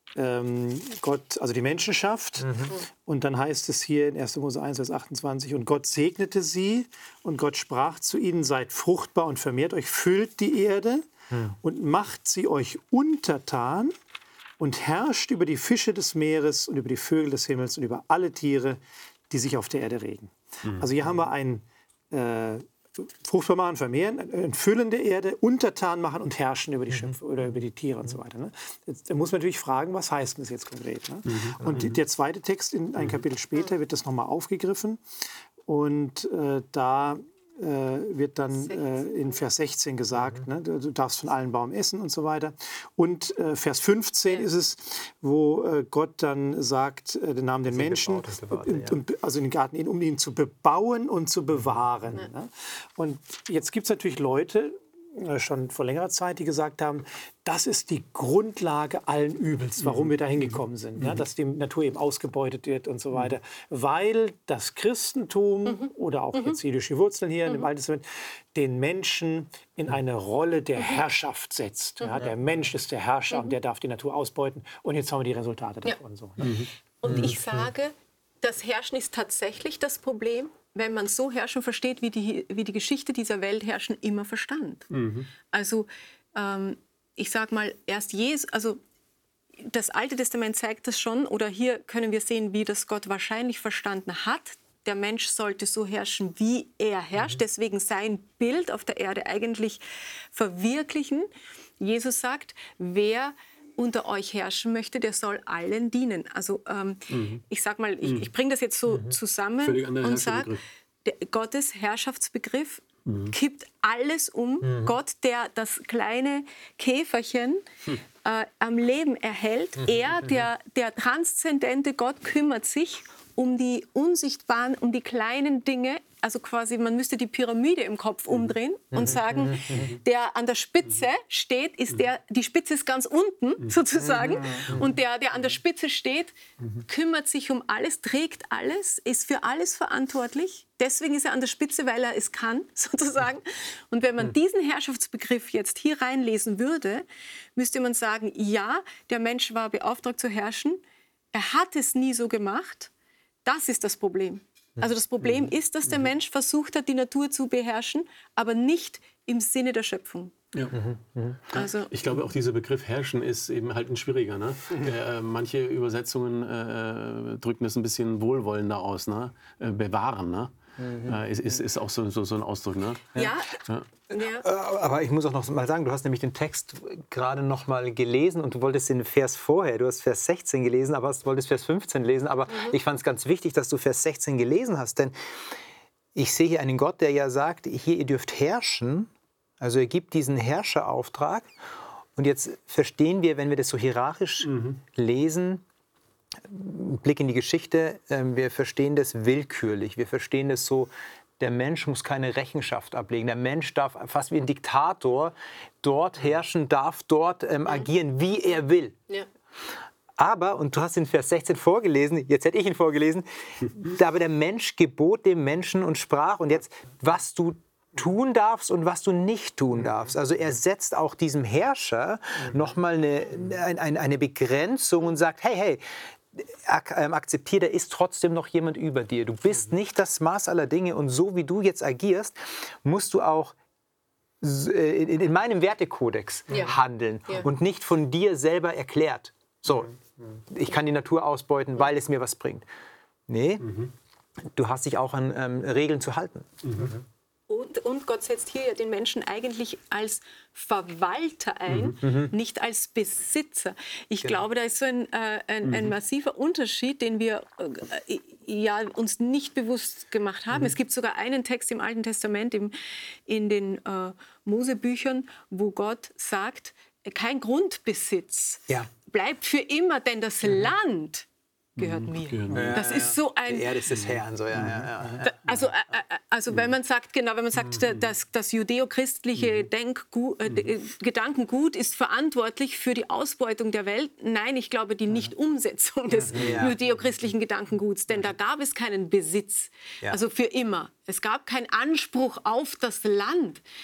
Speaker 3: ähm, Gott, also die Menschen schafft. Mhm. Und dann heißt es hier in erster Mose eins, Vers achtundzwanzig, und Gott segnete sie und Gott sprach zu ihnen, seid fruchtbar und vermehrt euch, füllt die Erde mhm. und macht sie euch untertan und herrscht über die Fische des Meeres und über die Vögel des Himmels und über alle Tiere, die sich auf der Erde regen. Mhm. Also hier haben wir ein äh, fruchtbar machen, vermehren, entfüllen der Erde, untertan machen und herrschen über die Schöpfe oder über die Tiere und so weiter. Ne? Jetzt, da muss man natürlich fragen, was heißt das jetzt konkret? Ne? Mhm. Und mhm. der zweite Text, in ein Kapitel später, wird das nochmal aufgegriffen. Und äh, da äh, wird dann äh, in Vers sechzehn gesagt, mhm. ne, du darfst von allen Baum essen und so weiter. Und äh, Vers fünfzehn ja. ist es, wo äh, Gott dann sagt, äh, den Namen den Sie Menschen, bewahrt, und, und, also in den Garten, um ihn zu bebauen und zu bewahren. Ja. Ne? Und jetzt gibt es natürlich Leute, äh, schon vor längerer Zeit, die gesagt haben, das ist die Grundlage allen Übels, warum mhm. wir da hingekommen sind, mhm. ja, dass die Natur eben ausgebeutet wird und so weiter, weil das Christentum mhm. oder auch mhm. jetzt jüdische Wurzeln hier mhm. im Alten Testament den Menschen in eine Rolle der Herrschaft setzt. Ja, der Mensch ist der Herrscher mhm. und der darf die Natur ausbeuten und jetzt haben wir die Resultate davon. Ja. So, ne? mhm.
Speaker 4: Und ich sage, das Herrschen ist tatsächlich das Problem, wenn man so Herrschen versteht, wie die, wie die Geschichte dieser Welt Herrschen immer verstand. Mhm. Also ähm, ich sage mal, erst Jesus, also das Alte Testament zeigt das schon, oder hier können wir sehen, wie das Gott wahrscheinlich verstanden hat. Der Mensch sollte so herrschen, wie er herrscht, mhm. deswegen sein Bild auf der Erde eigentlich verwirklichen. Jesus sagt, wer unter euch herrschen möchte, der soll allen dienen. Also ähm, mhm. ich sag mal, ich, ich bringe das jetzt so mhm. zusammen und sage, Gottes Herrschaftsbegriff mhm. kippt alles um. Mhm. Gott, der das kleine Käferchen mhm. äh, am Leben erhält, mhm. er, der, der transzendente Gott, kümmert sich um die unsichtbaren, um die kleinen Dinge. Also quasi, man müsste die Pyramide im Kopf umdrehen und sagen, der an der Spitze steht, ist der, die Spitze ist ganz unten sozusagen. Und der, der an der Spitze steht, kümmert sich um alles, trägt alles, ist für alles verantwortlich. Deswegen ist er an der Spitze, weil er es kann, sozusagen. Und wenn man diesen Herrschaftsbegriff jetzt hier reinlesen würde, müsste man sagen, ja, der Mensch war beauftragt zu herrschen. Er hat es nie so gemacht. Das ist das Problem. Also das Problem mhm. ist, dass der Mensch versucht hat, die Natur zu beherrschen, aber nicht im Sinne der Schöpfung.
Speaker 1: Ja. Mhm. Also, ich glaube, auch dieser Begriff herrschen ist eben halt ein schwieriger. Ne? äh, manche Übersetzungen äh, drücken das ein bisschen wohlwollender aus. Ne? Äh, bewahren, ne? Mhm. Äh, ist, ist, ist auch so, so, so ein Ausdruck. Ne?
Speaker 4: Ja.
Speaker 1: ja.
Speaker 2: Ja. Aber ich muss auch noch mal sagen, du hast nämlich den Text gerade noch mal gelesen und du wolltest den Vers vorher, du hast Vers sechzehn gelesen, aber du wolltest Vers fünfzehn lesen. Aber mhm. ich fand es ganz wichtig, dass du Vers sechzehn gelesen hast, denn ich sehe hier einen Gott, der ja sagt, hier, ihr dürft herrschen. Also er gibt diesen Herrscherauftrag. Und jetzt verstehen wir, wenn wir das so hierarchisch mhm. lesen, Blick in die Geschichte, wir verstehen das willkürlich. Wir verstehen das so, der Mensch muss keine Rechenschaft ablegen. Der Mensch darf fast wie ein Diktator dort herrschen, darf dort ähm, agieren, wie er will. Ja. Aber, und du hast den Vers sechzehn vorgelesen, jetzt hätte ich ihn vorgelesen, aber der Mensch gebot dem Menschen und sprach, und jetzt, was du tun darfst und was du nicht tun darfst. Also er setzt auch diesem Herrscher nochmal eine, eine, eine Begrenzung und sagt, hey, hey, akzeptiere, da ist trotzdem noch jemand über dir. Du bist nicht das Maß aller Dinge und so wie du jetzt agierst, musst du auch in, in meinem Wertekodex ja. handeln ja. und nicht von dir selber erklärt. So, ich kann die Natur ausbeuten, weil es mir was bringt. Nee, mhm. du hast dich auch an ähm, Regeln zu halten.
Speaker 4: Mhm. Und, und Gott setzt hier ja den Menschen eigentlich als Verwalter ein, mhm. nicht als Besitzer. Ich genau. glaube, da ist so ein, äh, ein, mhm. ein massiver Unterschied, den wir äh, ja, uns nicht bewusst gemacht haben. Mhm. Es gibt sogar einen Text im Alten Testament, im, in den äh, Mosebüchern, wo Gott sagt, kein Grundbesitz ja. bleibt für immer, denn das mhm. Land gehört mir. Ja, das ist so ein...
Speaker 2: Die Erde ist des Herrn. So, ja, ja, ja.
Speaker 4: Also, also wenn man sagt, genau, wenn man sagt, das, das judäo-christliche Denkgut, äh, Gedankengut ist verantwortlich für die Ausbeutung der Welt. Nein, ich glaube, die Nicht-Umsetzung des ja. judäo-christlichen Gedankenguts, denn da gab es keinen Besitz, ja. also für immer. Es gab keinen Anspruch auf das Land.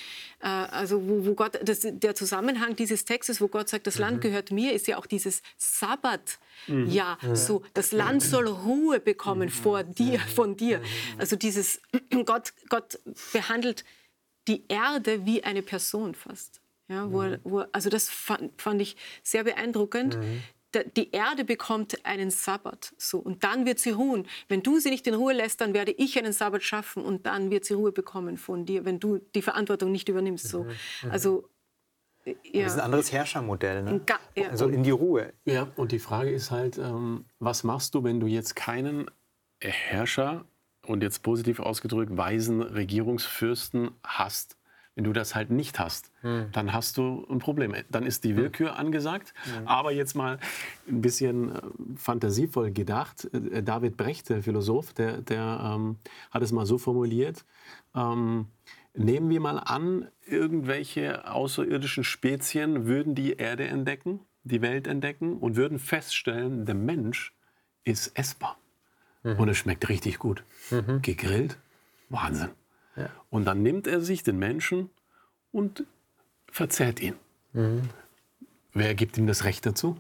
Speaker 4: Äh, also wo, wo Gott, das, der Zusammenhang dieses Textes, wo Gott sagt, das Land gehört mir, ist ja auch dieses Sabbat.
Speaker 1: Mhm.
Speaker 4: Ja, so das Land soll Ruhe bekommen vor dir, von dir. Also dieses Gott, Gott behandelt die Erde wie eine Person fast. Ja, wo, er- wo, er- also das fand, fand ich sehr beeindruckend. Da- Die Erde bekommt einen Sabbat, so, und dann wird sie ruhen. Wenn du sie nicht in Ruhe lässt, dann werde ich einen Sabbat schaffen und dann wird sie Ruhe bekommen von dir, wenn du die Verantwortung nicht übernimmst. So. Also,
Speaker 2: Das ist ein
Speaker 4: ja.
Speaker 2: anderes Herrschermodell. Ne?
Speaker 4: Ga- ja.
Speaker 2: Also in die Ruhe.
Speaker 1: Ja, und die Frage ist halt, ähm, was machst du, wenn du jetzt keinen Herrscher und jetzt positiv ausgedrückt weisen Regierungsfürsten hast? Wenn du das halt nicht hast, dann hast du ein Problem. Dann ist die Willkür angesagt. Aber jetzt mal ein bisschen äh, fantasievoll gedacht. Äh, David Brecht, der Philosoph, der, der ähm, hat es mal so formuliert. Ähm, nehmen wir mal an, irgendwelche außerirdischen Spezien würden die Erde entdecken, die Welt entdecken und würden feststellen, der Mensch ist essbar. Und es schmeckt richtig gut. Gegrillt, Wahnsinn. Und dann nimmt er sich den Menschen und verzehrt ihn. Wer gibt ihm das Recht dazu?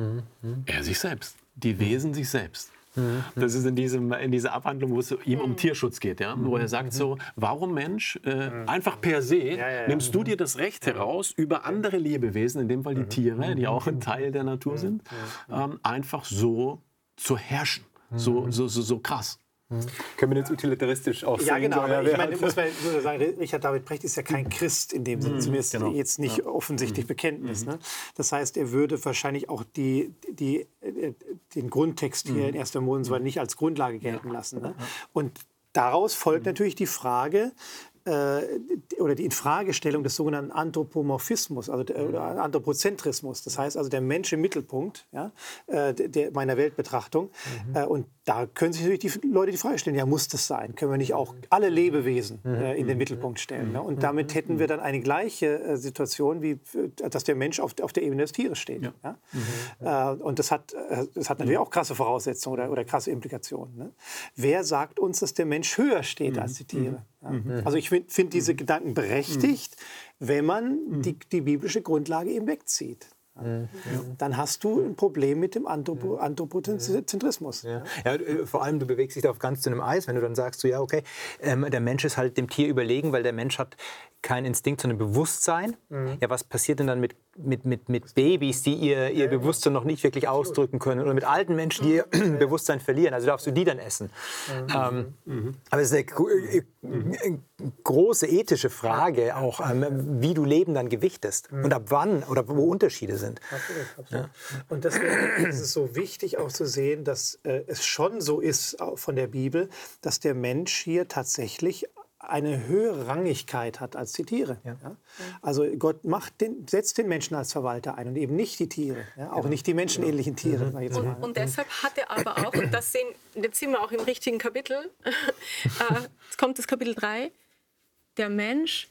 Speaker 1: Er sich selbst. Die Wesen sich selbst. Das ist in, diesem, in dieser Abhandlung, wo es ihm um Tierschutz geht, ja? Wo er sagt so, warum Mensch, äh, einfach per se,
Speaker 3: ja, ja.
Speaker 1: nimmst du dir das Recht heraus, über andere Lebewesen, in dem Fall die Tiere, die auch ein Teil der Natur sind, ähm, einfach so zu herrschen. So, so, so, so krass.
Speaker 2: Können wir jetzt utilitaristisch auch
Speaker 3: Ja,
Speaker 2: sagen?
Speaker 3: genau.
Speaker 2: so,
Speaker 3: Aber
Speaker 2: wer
Speaker 3: ich meine,
Speaker 2: hat-
Speaker 3: muss man nur sagen, Richard David Brecht ist ja kein Christ in dem Sinne, zumindest
Speaker 1: genau.
Speaker 3: jetzt nicht offensichtlich Bekenntnis. Ne? Das heißt, er würde wahrscheinlich auch die, die, äh, den Grundtext hier in erster Mose nicht als Grundlage gelten lassen. Ne? Und daraus folgt natürlich die Frage, äh, oder die Infragestellung des sogenannten Anthropomorphismus, also der, oder Anthropozentrismus. Das heißt also der Mensch im Mittelpunkt, ja, äh, der, meiner Weltbetrachtung. Äh, und da können sich natürlich die Leute die Frage stellen, ja, muss das sein? Können wir nicht auch alle Lebewesen äh, in den Mittelpunkt stellen? Ne? Und damit hätten wir dann eine gleiche äh, Situation, wie äh, dass der Mensch auf, auf der Ebene des Tieres steht. Ja. Ja? Äh, und das hat, äh, das hat natürlich auch krasse Voraussetzungen oder, oder krasse Implikationen. Ne? Wer sagt uns, dass der Mensch höher steht als die Tiere? Ja? Also ich finde find diese Gedanken berechtigt, wenn man die, die biblische Grundlage eben wegzieht. Ja. Dann hast du ein Problem mit dem Anthropo Anthropozentrismus.
Speaker 2: Ja. Ja, äh, vor allem, du bewegst dich da auf ganz dünnem Eis, wenn du dann sagst, so, ja, okay, ähm, der Mensch ist halt dem Tier überlegen, weil der Mensch hat kein Instinkt, sondern Bewusstsein. Ja, was passiert denn dann mit, mit, mit, mit Babys, die ihr, ihr Bewusstsein noch nicht wirklich ausdrücken können? Oder mit alten Menschen, die ihr Bewusstsein verlieren? Also darfst du die dann essen? Ähm, aber es ist eine gro- äh, äh, große ethische Frage auch, ähm, wie du Leben dann gewichtest und ab wann oder wo Unterschiede sind.
Speaker 3: Absolut, absolut. Und deswegen ist es so wichtig auch zu sehen, dass äh, es schon so ist auch von der Bibel, dass der Mensch hier tatsächlich eine höhere Rangigkeit hat als die Tiere. Ja. Also Gott macht den, setzt den Menschen als Verwalter ein und eben nicht die Tiere, ja? Auch nicht die menschenähnlichen Tiere. sag ich jetzt
Speaker 4: Und,
Speaker 3: mal.
Speaker 4: und deshalb hat er aber auch, und das sehen, jetzt sind wir auch im richtigen Kapitel, äh, jetzt kommt das Kapitel drei, der Mensch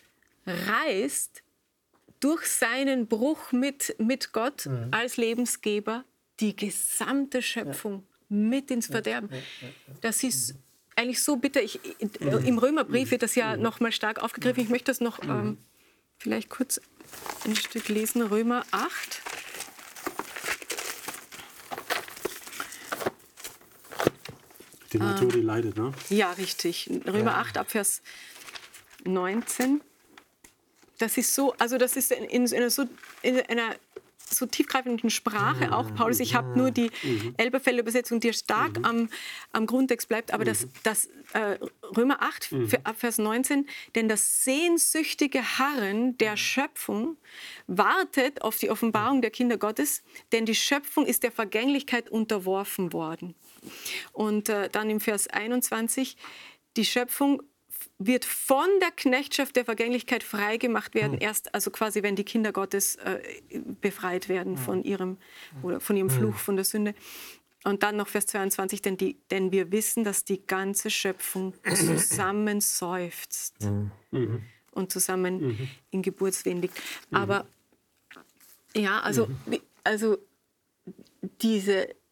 Speaker 4: reißt durch seinen Bruch mit, mit Gott als Lebensgeber die gesamte Schöpfung mit ins Verderben. Das ist eigentlich so bitter. Ich, im Römerbrief wird das ja noch mal stark aufgegriffen. Ich möchte das noch ähm, vielleicht kurz ein Stück lesen. Römer acht.
Speaker 1: Die Natur, die leidet, ne?
Speaker 4: Ja, richtig. Römer acht, ab Vers neunzehn. Das ist so, also das ist in, in, einer, so, in einer so tiefgreifenden Sprache auch, Paulus. Ich habe nur die Elberfelder Übersetzung, die stark am, am Grundtext bleibt, aber das, das äh, Römer acht, ab Vers neunzehn, denn das sehnsüchtige Harren der Schöpfung wartet auf die Offenbarung der Kinder Gottes, denn die Schöpfung ist der Vergänglichkeit unterworfen worden. Und äh, dann im Vers einundzwanzig, die Schöpfung wird von der Knechtschaft der Vergänglichkeit freigemacht werden, mhm. erst also quasi, wenn die Kinder Gottes äh, befreit werden mhm. von ihrem oder von ihrem Fluch, von der Sünde. Und dann noch Vers zweiundzwanzig, denn, die, denn wir wissen, dass die ganze Schöpfung zusammen seufzt mhm. und zusammen mhm. in Geburtswehen liegt. Aber ja, also, mhm. also diese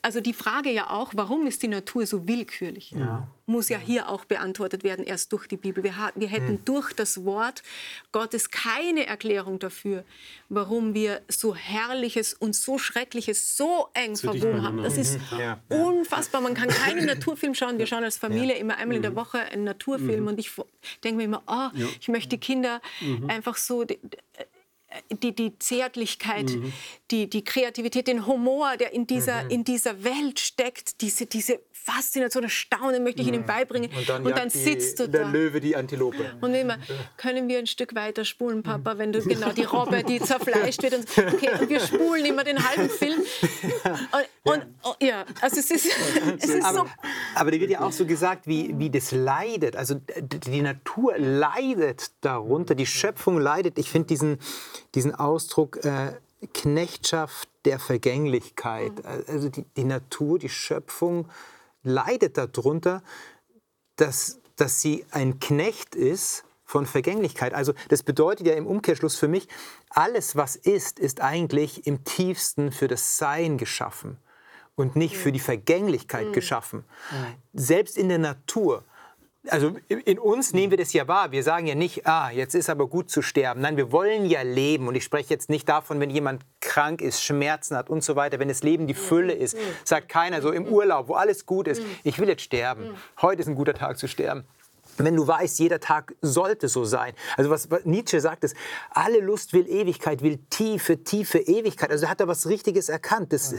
Speaker 4: also die Frage ja auch, warum ist die Natur so willkürlich? Ja. Muss ja hier auch beantwortet werden, erst durch die Bibel. Wir, wir hätten mhm. durch das Wort Gottes keine Erklärung dafür, warum wir so Herrliches und so Schreckliches so eng
Speaker 1: Zu
Speaker 4: verwoben haben. Das ist
Speaker 2: ja.
Speaker 4: unfassbar. Man kann keinen Naturfilm schauen. Wir schauen als Familie ja. immer einmal in der Woche einen Naturfilm. Mhm. Und ich denke mir immer, oh, ja. ich möchte die Kinder mhm. einfach so... Die, die Zärtlichkeit, mhm. die, die Kreativität, den Humor, der in dieser, mhm. in dieser Welt steckt, diese, diese Faszination, das Staunen möchte ich mhm. ihnen beibringen.
Speaker 2: Und dann,
Speaker 4: und dann sitzt
Speaker 2: die,
Speaker 4: du
Speaker 2: der
Speaker 4: da.
Speaker 2: Löwe die Antilope.
Speaker 4: Und immer, können wir ein Stück weiter spulen, Papa, wenn du genau die Robbe, die zerfleischt wird. Und, okay, und wir spulen immer den halben Film. Und, und oh, ja, also es ist, es ist
Speaker 2: aber,
Speaker 4: so.
Speaker 2: Aber da wird ja auch so gesagt, wie, wie das leidet. Also die Natur leidet darunter, die Schöpfung leidet. Ich finde diesen, diesen Ausdruck äh, Knechtschaft der Vergänglichkeit. Also die, die Natur, die Schöpfung leidet darunter, dass, dass sie ein Knecht ist von Vergänglichkeit. Also das bedeutet ja im Umkehrschluss für mich, alles, was ist, ist eigentlich im tiefsten für das Sein geschaffen und nicht für die Vergänglichkeit mhm. geschaffen. Mhm. Selbst in der Natur. Also in uns nehmen wir das ja wahr. Wir sagen ja nicht, ah, jetzt ist aber gut zu sterben. Nein, wir wollen ja leben. Und ich spreche jetzt nicht davon, wenn jemand krank ist, Schmerzen hat und so weiter. Wenn das Leben die Fülle ist, sagt keiner so im Urlaub, wo alles gut ist, ich will jetzt sterben. Heute ist ein guter Tag zu sterben. Wenn du weißt, jeder Tag sollte so sein. Also was, was Nietzsche sagt, ist, alle Lust will Ewigkeit, will tiefe, tiefe Ewigkeit. Also er hat da was Richtiges erkannt. Das,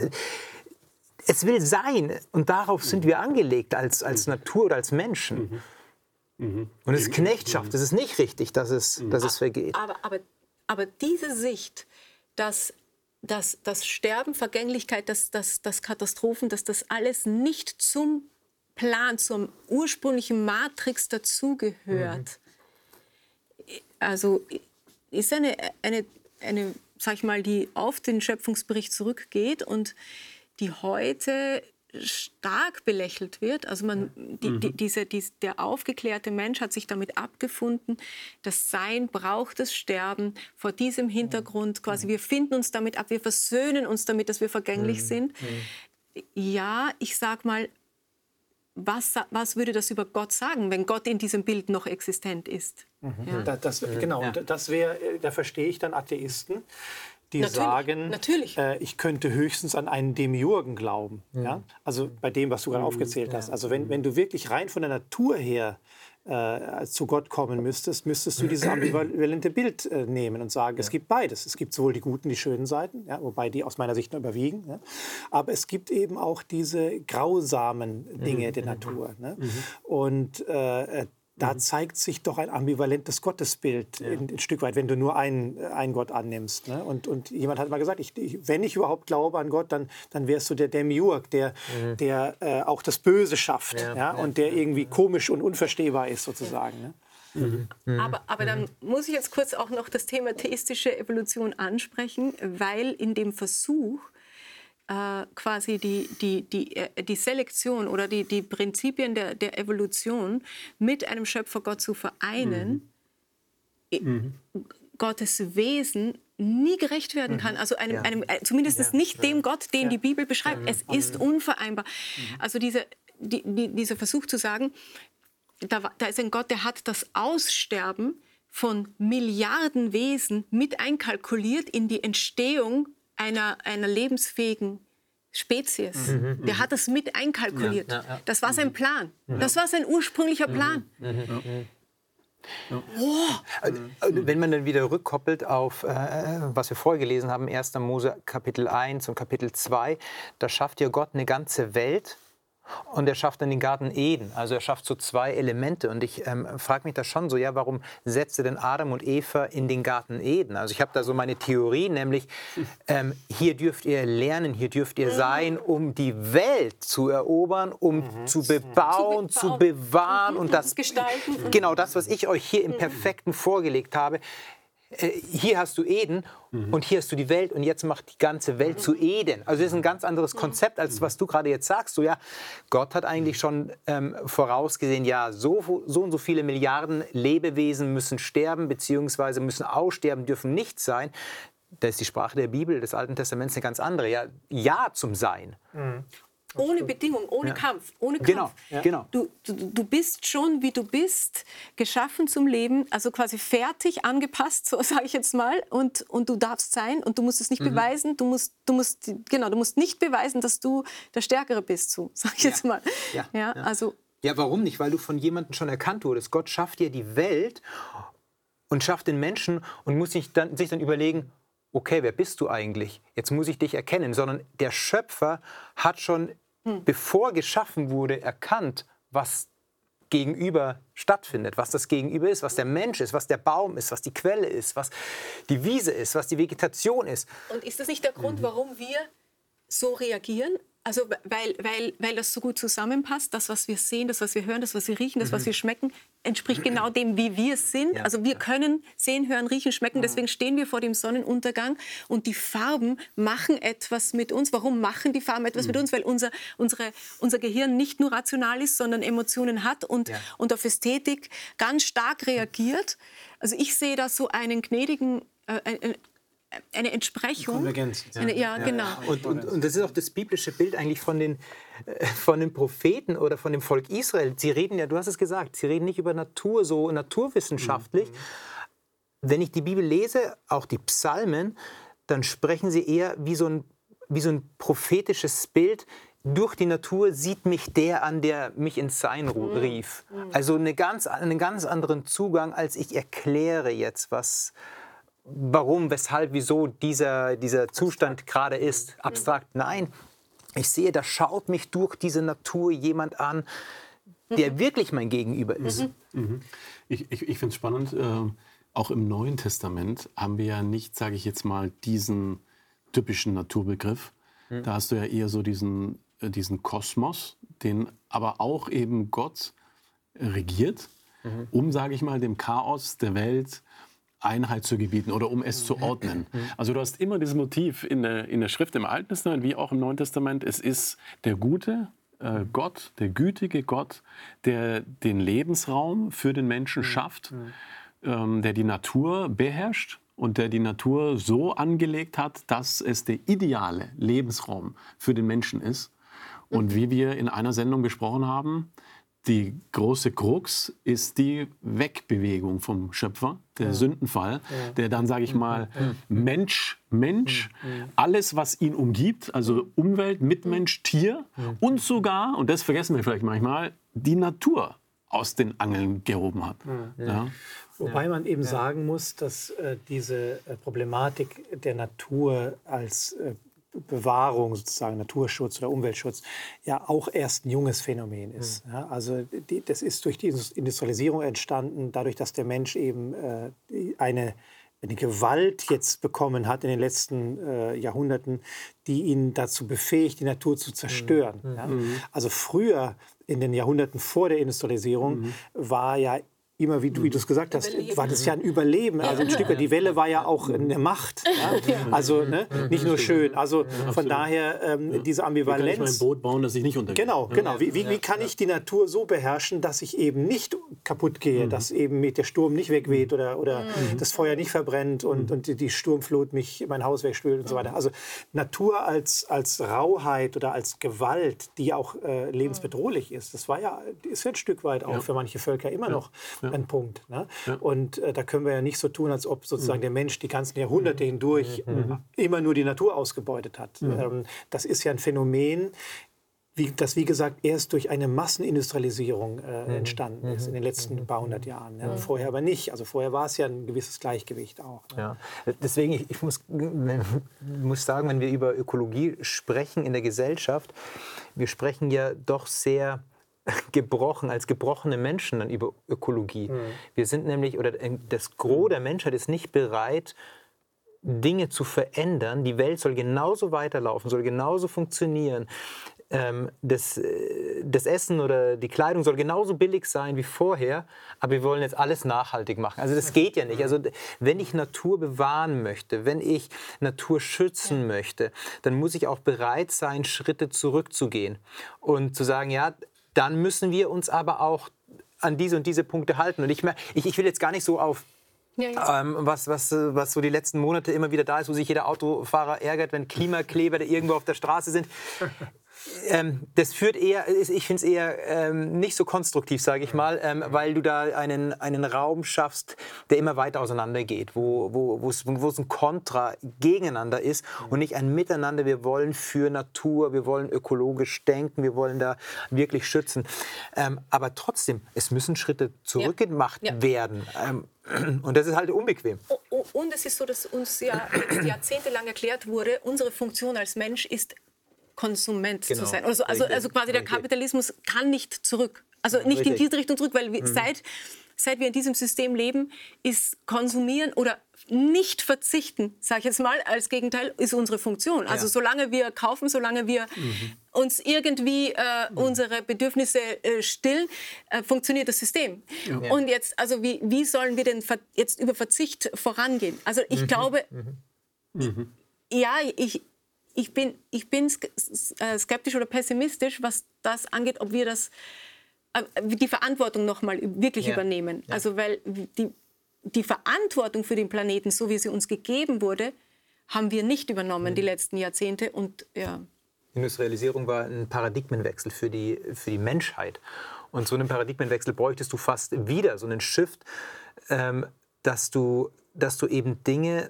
Speaker 2: es will sein. Und darauf sind wir angelegt als, als Natur oder als Menschen. Mhm. Und es ist Knechtschaft, es ist nicht richtig, dass es, mhm. dass es vergeht.
Speaker 4: Aber, aber, aber diese Sicht, dass, dass das Sterben, Vergänglichkeit, dass, dass, dass Katastrophen, dass das alles nicht zum Plan, zur ursprünglichen Matrix dazugehört, mhm. also ist eine, eine, eine, sag ich mal, die auf den Schöpfungsbericht zurückgeht und die heute stark belächelt wird. Also man, die, die, diese, die, der aufgeklärte Mensch hat sich damit abgefunden, das Sein braucht das Sterben. Vor diesem Hintergrund quasi, wir finden uns damit ab, wir versöhnen uns damit, dass wir vergänglich mhm. sind. Mhm. Ja, ich sag mal, was, was würde das über Gott sagen, wenn Gott in diesem Bild noch existent ist?
Speaker 3: Mhm.
Speaker 4: Ja.
Speaker 3: Da, das, genau, ja. das wäre, da verstehe ich dann Atheisten, die
Speaker 4: natürlich,
Speaker 3: sagen,
Speaker 4: natürlich.
Speaker 3: Äh, ich könnte höchstens an einen Demiurgen glauben. Mhm. Ja? Also bei dem, was du gerade mhm. aufgezählt hast. Also wenn, wenn du wirklich rein von der Natur her äh, zu Gott kommen müsstest, müsstest du dieses ambivalente Bild äh, nehmen und sagen, ja. es gibt beides. Es gibt sowohl die guten, die schönen Seiten, ja, wobei die aus meiner Sicht nur überwiegen. Ja? Aber es gibt eben auch diese grausamen Dinge mhm. der Natur. Ne? Mhm. Und äh, da zeigt sich doch ein ambivalentes Gottesbild ja. ein, ein Stück weit, wenn du nur einen, einen Gott annimmst. Ne? Und, und jemand hat mal gesagt, ich, ich, wenn ich überhaupt glaube an Gott, dann, dann wärst du der Demiurg, der, mhm. der äh, auch das Böse schafft ja. Ja? und der irgendwie komisch und unverstehbar ist sozusagen. Ne?
Speaker 4: Mhm. Mhm. Aber, aber dann muss ich jetzt kurz auch noch das Thema theistische Evolution ansprechen, weil in dem Versuch, Äh, quasi die, die, die, die Selektion oder die, die Prinzipien der, der Evolution mit einem Schöpfergott zu vereinen, mhm. Gottes Wesen nie gerecht werden kann. Also einem, ja. einem, zumindest ja. nicht dem Gott, den ja. die Bibel beschreibt. Ja. Es ist unvereinbar. Mhm. Also diese, die, die, dieser Versuch zu sagen, da, da ist ein Gott, der hat das Aussterben von Milliarden Wesen mit einkalkuliert in die Entstehung Einer, einer lebensfähigen Spezies. Mhm, der hat das mit einkalkuliert. Ja, ja, ja. Das war sein Plan. Ja. Das war sein ursprünglicher Plan. Mhm, mhm.
Speaker 2: Ja. Oh. Wenn man dann wieder rückkoppelt auf, äh, was wir vorher gelesen haben, erster Mose Kapitel eins und Kapitel zwei, da schafft ja Gott eine ganze Welt. Und er schafft dann den Garten Eden. Also er schafft so zwei Elemente. Und ich ähm, frage mich da schon so, ja, warum setzt er denn Adam und Eva in den Garten Eden? Also ich habe da so meine Theorie, nämlich ähm, hier dürft ihr lernen, hier dürft ihr sein, um die Welt zu erobern, um mhm. zu bebauen, zu, zu bewahren. Mhm. Und das,
Speaker 4: gestalten.
Speaker 2: Genau das, was ich euch hier im Perfekten vorgelegt habe. Hier hast du Eden mhm. und hier hast du die Welt und jetzt macht die ganze Welt zu Eden. Also das ist ein ganz anderes Konzept, als was du gerade jetzt sagst. So, ja, Gott hat eigentlich schon ähm, vorausgesehen, ja, so, so und so viele Milliarden Lebewesen müssen sterben bzw. müssen aussterben, dürfen nicht sein. Da ist die Sprache der Bibel, des Alten Testaments eine ganz andere. Ja, ja zum Sein.
Speaker 3: Mhm.
Speaker 4: ohne Bedingung, ohne
Speaker 2: Ja.
Speaker 4: Kampf, ohne Kampf.
Speaker 2: Genau, ja. genau.
Speaker 4: Du, du, du bist schon, wie du bist, geschaffen zum Leben, also quasi fertig, angepasst, so sage ich jetzt mal, und, und du darfst sein und du musst es nicht
Speaker 2: Mhm.
Speaker 4: beweisen, du musst, du musst, genau, du musst nicht beweisen, dass du der Stärkere bist, so sage ich jetzt mal.
Speaker 2: Ja,
Speaker 4: Ja,
Speaker 2: ja.
Speaker 4: also
Speaker 2: Ja, warum nicht? Weil du von jemandem schon erkannt wurdest. Gott schafft dir die Welt und schafft den Menschen und muss sich dann, sich dann überlegen, okay, wer bist du eigentlich? Jetzt muss ich dich erkennen. Sondern der Schöpfer hat schon, hm. bevor geschaffen wurde, erkannt, was gegenüber stattfindet, was das Gegenüber ist, was der Mensch ist, was der Baum ist, was die Quelle ist, was die Wiese ist, was die Vegetation ist.
Speaker 4: Und ist das nicht der Grund, warum wir so reagieren? Also weil, weil, weil das so gut zusammenpasst, das, was wir sehen, das, was wir hören, das, was wir riechen, das, was wir schmecken, entspricht genau dem, wie wir sind.
Speaker 2: Ja.
Speaker 4: Also wir können sehen, hören, riechen, schmecken. Deswegen stehen wir vor dem Sonnenuntergang und die Farben machen etwas mit uns. Warum machen die Farben etwas mit uns? Weil unser, unsere, unser Gehirn nicht nur rational ist, sondern Emotionen hat und,
Speaker 2: Ja.
Speaker 4: und auf Ästhetik ganz stark reagiert. Also ich sehe da so einen gnädigen... Äh, äh, eine Entsprechung.
Speaker 3: Konvergenz.
Speaker 4: Ja, eine, ja, genau.
Speaker 2: Und, und, und das ist auch das biblische Bild eigentlich von den, äh, von den Propheten oder von dem Volk Israel. Sie reden ja, du hast es gesagt, sie reden nicht über Natur so naturwissenschaftlich. Mhm. Wenn ich die Bibel lese, auch die Psalmen, dann sprechen sie eher wie so ein, wie so ein prophetisches Bild. Durch die Natur sieht mich der an, der mich ins Sein rief. Mhm. Also eine ganz, einen ganz anderen Zugang, als ich erkläre jetzt, was... warum, weshalb, wieso dieser, dieser Zustand gerade ist. Abstrakt. Nein, ich sehe, da schaut mich durch diese Natur jemand an, der wirklich mein Gegenüber ist.
Speaker 1: Mhm. Ich, ich, ich finde es spannend, äh, auch im Neuen Testament haben wir ja nicht, sage ich jetzt mal, diesen typischen Naturbegriff. Mhm. Da hast du ja eher so diesen, äh, diesen Kosmos, den aber auch eben Gott regiert, mhm. um, sage ich mal, dem Chaos der Welt Einheit zu gebieten oder um es zu ordnen. Also du hast immer dieses Motiv in der, in der Schrift im Alten Testament wie auch im Neuen Testament. Es ist der gute äh, Gott, der gütige Gott, der den Lebensraum für den Menschen schafft, ähm, der die Natur beherrscht und der die Natur so angelegt hat, dass es der ideale Lebensraum für den Menschen ist. Und wie wir in einer Sendung besprochen haben, die große Krux ist die Wegbewegung vom Schöpfer, der ja. Sündenfall, ja. der dann, sage ich mal, ja. Mensch, Mensch, ja. alles, was ihn umgibt, also Umwelt, Mitmensch, Tier ja. und sogar, und das vergessen wir vielleicht manchmal, die Natur aus den Angeln gehoben hat. Ja. Ja.
Speaker 3: Wobei man eben ja. sagen muss, dass äh, diese äh, Problematik der Natur als äh, Bewahrung, sozusagen Naturschutz oder Umweltschutz, ja auch erst ein junges Phänomen ist. Mhm. Ja, also die, das ist durch die Industrialisierung entstanden, dadurch, dass der Mensch eben äh, eine, eine Gewalt jetzt bekommen hat in den letzten äh, Jahrhunderten, die ihn dazu befähigt, die Natur zu zerstören. Mhm. Ja. Also früher, in den Jahrhunderten vor der Industrialisierung, mhm. war ja immer, wie du, wie du es gesagt hast, Überleben. war das ja ein Überleben. Also ein Stück weit, die Welle war ja auch eine Macht. Ja? Also ne? nicht nur schön. Also von daher ähm, diese Ambivalenz.
Speaker 1: Wie kann ich mein Boot bauen, das ich nicht untergehe?
Speaker 3: Genau, genau. Wie, wie, wie kann ich die Natur so beherrschen, dass ich eben nicht kaputt gehe, mhm. dass eben mit der Sturm nicht wegweht oder, oder mhm. das Feuer nicht verbrennt und, und die, die Sturmflut mich mein Haus wegspült und so weiter. Also Natur als, als Rauheit oder als Gewalt, die auch äh, lebensbedrohlich ist, das war ja, ist ja ein Stück weit auch ja. für manche Völker immer noch ja. ein Punkt. Ne? Ja. Und äh, da können wir ja nicht so tun, als ob sozusagen mhm. der Mensch die ganzen Jahrhunderte hindurch mhm. immer nur die Natur ausgebeutet hat. Mhm. Ähm, das ist ja ein Phänomen, wie, das wie gesagt erst durch eine Massenindustrialisierung äh, mhm. entstanden ist in den letzten mhm. paar hundert Jahren. Ja? Mhm. Vorher aber nicht. Also vorher war es ja ein gewisses Gleichgewicht auch. Ne?
Speaker 2: Ja. Deswegen, ich, ich muss, muss sagen, wenn wir über Ökologie sprechen in der Gesellschaft, wir sprechen ja doch sehr gebrochen, als gebrochene Menschen dann über Ökologie. Mhm. Wir sind nämlich, oder das Gros der Menschheit ist nicht bereit, Dinge zu verändern. Die Welt soll genauso weiterlaufen, soll genauso funktionieren. Ähm, das, das Essen oder die Kleidung soll genauso billig sein wie vorher, aber wir wollen jetzt alles nachhaltig machen. Also das geht ja nicht. Also wenn ich Natur bewahren möchte, wenn ich Natur schützen ja. möchte, dann muss ich auch bereit sein, Schritte zurückzugehen und zu sagen, ja, dann müssen wir uns aber auch an diese und diese Punkte halten. Und ich, ich, ich will jetzt gar nicht so auf, ja, ja. Ähm, was, was, was so die letzten Monate immer wieder da ist, wo sich jeder Autofahrer ärgert, wenn Klimakleber da irgendwo auf der Straße sind. Ähm, das führt eher, ich finde es eher ähm, nicht so konstruktiv, sage ich mal, ähm, weil du da einen, einen Raum schaffst, der immer weiter auseinander geht, wo, wo, wo, es, wo es ein Kontra gegeneinander ist und nicht ein Miteinander. Wir wollen für Natur, wir wollen ökologisch denken, wir wollen da wirklich schützen. Ähm, aber trotzdem, es müssen Schritte zurückgemacht
Speaker 4: Ja. Ja.
Speaker 2: werden. Ähm, und das ist halt unbequem.
Speaker 4: Und es ist so, dass uns ja jahrzehntelang erklärt wurde, unsere Funktion als Mensch ist, Konsument
Speaker 2: Genau.
Speaker 4: zu sein. Also, also, also quasi der
Speaker 2: Richtig.
Speaker 4: Kapitalismus kann nicht zurück. Also nicht
Speaker 2: Richtig.
Speaker 4: in diese Richtung zurück, weil wir, seit, seit wir in diesem System leben, ist Konsumieren oder nicht verzichten, sage ich jetzt mal, als Gegenteil, ist unsere Funktion. Also
Speaker 2: Ja.
Speaker 4: solange wir kaufen, solange wir uns irgendwie äh, unsere Bedürfnisse äh, stillen, äh, funktioniert das System.
Speaker 2: Ja.
Speaker 4: Und jetzt, also wie, wie sollen wir denn ver jetzt über Verzicht vorangehen? Also ich glaube, ja, ich Ich bin, ich bin skeptisch oder pessimistisch, was das angeht, ob wir das, die Verantwortung noch mal wirklich
Speaker 2: Ja.
Speaker 4: übernehmen.
Speaker 2: Ja.
Speaker 4: Also weil die, die Verantwortung für den Planeten, so wie sie uns gegeben wurde, haben wir nicht übernommen die letzten Jahrzehnte. Und ja.
Speaker 2: Industrialisierung war ein Paradigmenwechsel für die, für die Menschheit. Und so einen Paradigmenwechsel bräuchtest du fast wieder, so einen Shift, ähm, dass du, dass du eben Dinge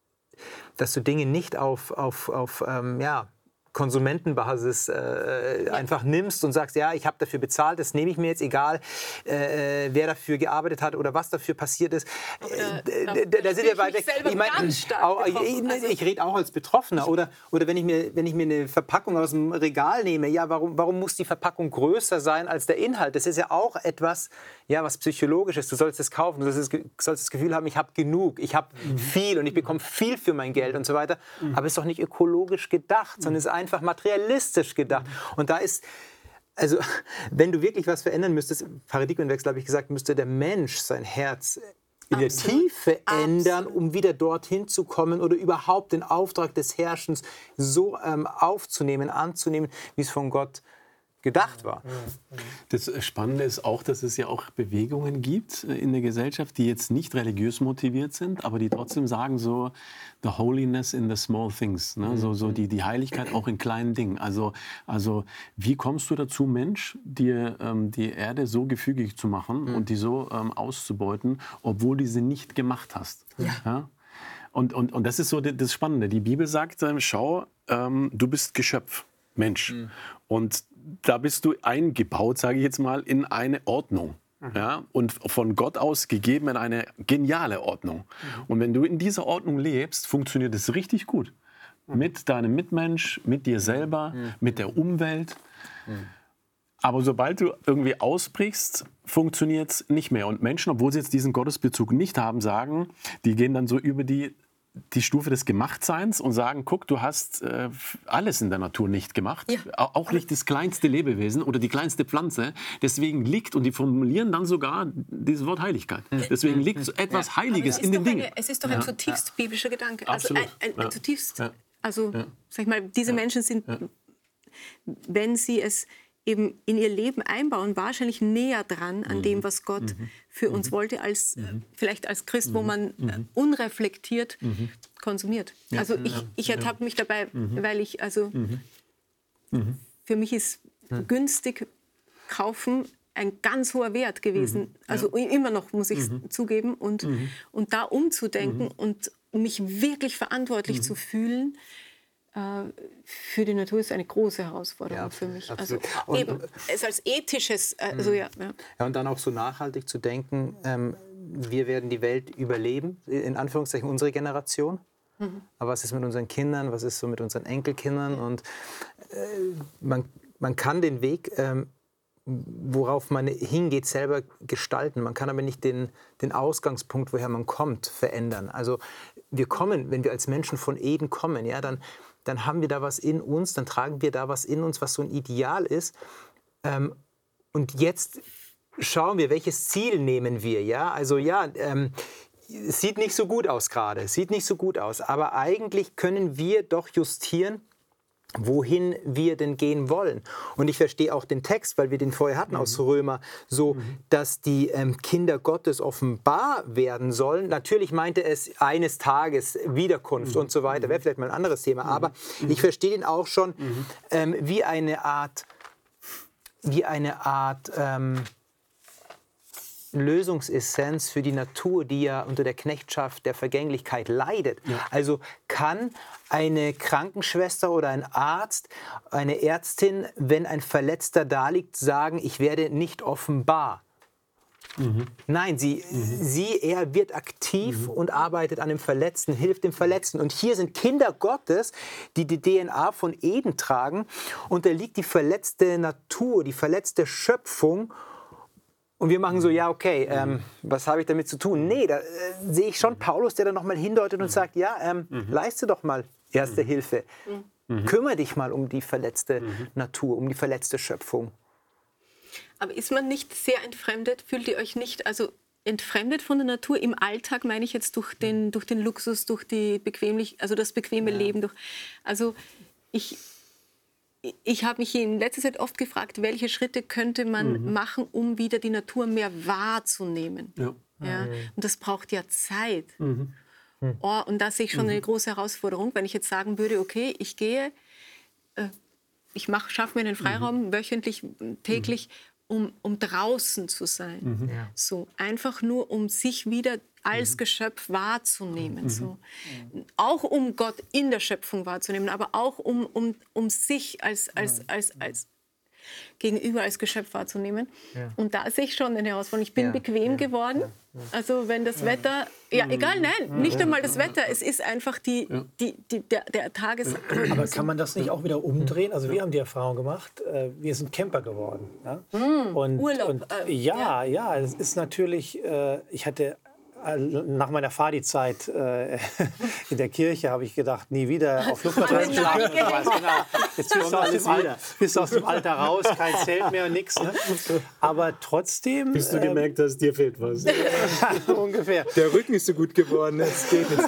Speaker 2: dass du Dinge nicht auf, auf, auf ähm, ja, Konsumentenbasis äh, einfach nimmst und sagst, ja, ich habe dafür bezahlt, das nehme ich mir jetzt, egal äh, wer dafür gearbeitet hat oder was dafür passiert ist.
Speaker 4: Da,
Speaker 2: Äh,
Speaker 4: da,
Speaker 2: da, da, da sind wir weit weg.
Speaker 4: Ich,
Speaker 2: Ich, mein,
Speaker 4: ganz stark
Speaker 2: auch, ich,
Speaker 4: betroffen. Also,
Speaker 2: ich rede auch als Betroffener. Oder, oder wenn, ich mir, wenn ich mir eine Verpackung aus dem Regal nehme, ja, warum, warum muss die Verpackung größer sein als der Inhalt? Das ist ja auch etwas, ja, was Psychologisches. Du sollst es kaufen, du sollst das, sollst das Gefühl haben, ich habe genug, ich habe mhm. viel und ich bekomme viel für mein Geld und so weiter. Mhm. Aber es ist doch nicht ökologisch gedacht, sondern es ist einfach materialistisch gedacht. Und da ist, also wenn du wirklich was verändern müsstest, Paradigmenwechsel habe ich gesagt, müsste der Mensch sein Herz in der
Speaker 4: Absolut.
Speaker 2: Tiefe ändern,
Speaker 4: Absolut.
Speaker 2: um wieder dorthin zu kommen oder überhaupt den Auftrag des Herrschens so ähm, aufzunehmen, anzunehmen, wie es von Gott gedacht war.
Speaker 1: Das Spannende ist auch, dass es ja auch Bewegungen gibt in der Gesellschaft, die jetzt nicht religiös motiviert sind, aber die trotzdem sagen so, the holiness in the small things, ne? so, so die, die Heiligkeit auch in kleinen Dingen. Also, also wie kommst du dazu, Mensch, dir ähm, die Erde so gefügig zu machen mhm. und die so ähm, auszubeuten, obwohl du sie nicht gemacht hast?
Speaker 4: Ja.
Speaker 1: Ja? Und, und, und das ist so das Spannende. Die Bibel sagt, ähm, schau, ähm, du bist Geschöpf, Mensch. Mhm. Und da bist du eingebaut, sage ich jetzt mal, in eine Ordnung. Mhm. Ja? Und von Gott aus gegeben in eine geniale Ordnung. Mhm. Und wenn du in dieser Ordnung lebst, funktioniert es richtig gut. Mhm. Mit deinem Mitmensch, mit dir selber, mhm. mit der Umwelt. Mhm. Aber sobald du irgendwie ausbrichst, funktioniert es nicht mehr. Und Menschen, obwohl sie jetzt diesen Gottesbezug nicht haben, sagen, die gehen dann so über die die Stufe des Gemachtseins und sagen, guck, du hast äh, alles in der Natur nicht gemacht,
Speaker 4: ja.
Speaker 1: auch nicht das kleinste Lebewesen oder die kleinste Pflanze. Deswegen liegt, und die formulieren dann sogar dieses Wort Heiligkeit. Deswegen liegt so etwas ja. Heiliges in den Dingen.
Speaker 4: Eine, es ist doch ein ja. zutiefst biblischer Gedanke.
Speaker 1: Absolut.
Speaker 4: Also ein, ein, ein
Speaker 1: ja.
Speaker 4: zutiefst,
Speaker 1: ja.
Speaker 4: also
Speaker 1: ja.
Speaker 4: sag ich mal, diese ja. Menschen sind, ja. wenn sie es eben in ihr Leben einbauen, wahrscheinlich näher dran an mhm. dem, was Gott mhm. für uns wollte, als mhm. äh, vielleicht als Christ, wo man äh, unreflektiert mhm. konsumiert. Ja. Also ich, ich ertappe mich dabei, mhm. weil ich, also mhm. für mich ist mhm. günstig kaufen ein ganz hoher Wert gewesen. Mhm. Also ja. immer noch, muss ich mhm. zugeben. Und, mhm. und da umzudenken mhm. und mich wirklich verantwortlich mhm. zu fühlen, für die Natur ist eine große Herausforderung ja, für mich. Also eben, es als ethisches, also ja, ja.
Speaker 2: ja. Und dann auch so nachhaltig zu denken, ähm, wir werden die Welt überleben, in Anführungszeichen unsere Generation. Mhm. Aber was ist mit unseren Kindern, was ist so mit unseren Enkelkindern? Und äh, man, man kann den Weg, ähm, worauf man hingeht, selber gestalten. Man kann aber nicht den, den Ausgangspunkt, woher man kommt, verändern. Also wir kommen, wenn wir als Menschen von Eden kommen, ja, dann dann haben wir da was in uns, dann tragen wir da was in uns, was so ein Ideal ist. Ähm, und jetzt schauen wir, welches Ziel nehmen wir. Ja? Also ja, ähm, sieht nicht so gut aus gerade, sieht nicht so gut aus. Aber eigentlich können wir doch justieren, wohin wir denn gehen wollen. Und ich verstehe auch den Text, weil wir den vorher hatten aus Römer, so, dass die ähm, Kinder Gottes offenbar werden sollen. Natürlich meinte es eines Tages Wiederkunft und so weiter, wäre vielleicht mal ein anderes Thema, aber ich verstehe den auch schon ähm, wie eine Art, wie eine Art ähm, Lösungsessenz für die Natur, die ja unter der Knechtschaft der Vergänglichkeit leidet. Ja. Also kann eine Krankenschwester oder ein Arzt, eine Ärztin, wenn ein Verletzter da liegt, sagen, ich werde nicht offenbar. Mhm. Nein, sie, mhm. sie, er wird aktiv mhm. und arbeitet an dem Verletzten, hilft dem Verletzten. Und hier sind Kinder Gottes, die die D N A von Eden tragen. Und da liegt die verletzte Natur, die verletzte Schöpfung. Und wir machen so, ja, okay, ähm, was habe ich damit zu tun? Nee, da äh, sehe ich schon Paulus, der da nochmal hindeutet und sagt, ja, ähm, mhm. leiste doch mal erste mhm. Hilfe. Mhm. Kümmere dich mal um die verletzte mhm. Natur, um die verletzte Schöpfung.
Speaker 4: Aber ist man nicht sehr entfremdet? Fühlt ihr euch nicht also entfremdet von der Natur? Im Alltag meine ich jetzt durch den, durch den Luxus, durch die bequemlich, also das bequeme ja. Leben. Durch, also ich... Ich habe mich in letzter Zeit oft gefragt, welche Schritte könnte man mhm. machen, um wieder die Natur mehr wahrzunehmen. Ja. Ja? Und das braucht ja Zeit. Mhm. Oh, und da sehe ich schon mhm. eine große Herausforderung, wenn ich jetzt sagen würde, okay, ich gehe, äh, ich schaffe mir einen Freiraum, mhm. wöchentlich, täglich, um, um draußen zu sein. Mhm. Ja. So, einfach nur, um sich wieder als mhm. Geschöpf wahrzunehmen. Mhm. So. Auch um Gott in der Schöpfung wahrzunehmen, aber auch um, um, um sich als, als, als, als Gegenüber, als Geschöpf wahrzunehmen. Ja. Und da sehe ich schon eine Herausforderung. Ich bin ja. bequem ja. geworden. Ja. Ja. Also wenn das ja. Wetter, ja egal, nein, nicht einmal das Wetter, es ist einfach die, ja. die, die, der, der Tages...
Speaker 3: Aber kann man das nicht auch wieder umdrehen? Also wir haben die Erfahrung gemacht, wir sind Camper geworden. Ja?
Speaker 4: Mhm.
Speaker 3: Und,
Speaker 4: Urlaub.
Speaker 3: Und, ja, ja, ja, es ist natürlich, ich hatte... Nach meiner Fadi-Zeit äh, in der Kirche habe ich gedacht, nie wieder auf Luftmatratze schlafen. Genau. Jetzt bist du, aus dem Alter, bist du aus dem Alter raus, kein Zelt mehr und nichts. Ne? Aber trotzdem...
Speaker 2: Bis du gemerkt hast, dir fehlt was.
Speaker 3: Ungefähr.
Speaker 2: Der Rücken ist so gut geworden, das geht nicht.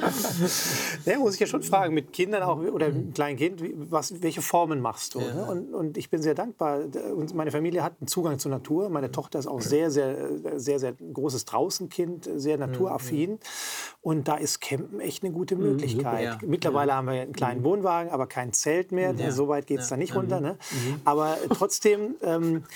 Speaker 3: Ja, muss ich ja schon fragen, mit Kindern auch oder mit einem kleinen Kind, was, welche Formen machst du? Ja. Ne? Und, und ich bin sehr dankbar. Meine Familie hat einen Zugang zur Natur. Meine Tochter ist auch sehr, sehr, sehr, sehr großes Draußenkind, sehr naturaffin. Mhm. Und da ist Campen echt eine gute Möglichkeit. Mhm, ja. Mittlerweile ja. haben wir einen kleinen mhm. Wohnwagen, aber kein Zelt mehr. Ja. So weit geht es ja. da nicht runter. Ne? Mhm. Aber trotzdem ähm,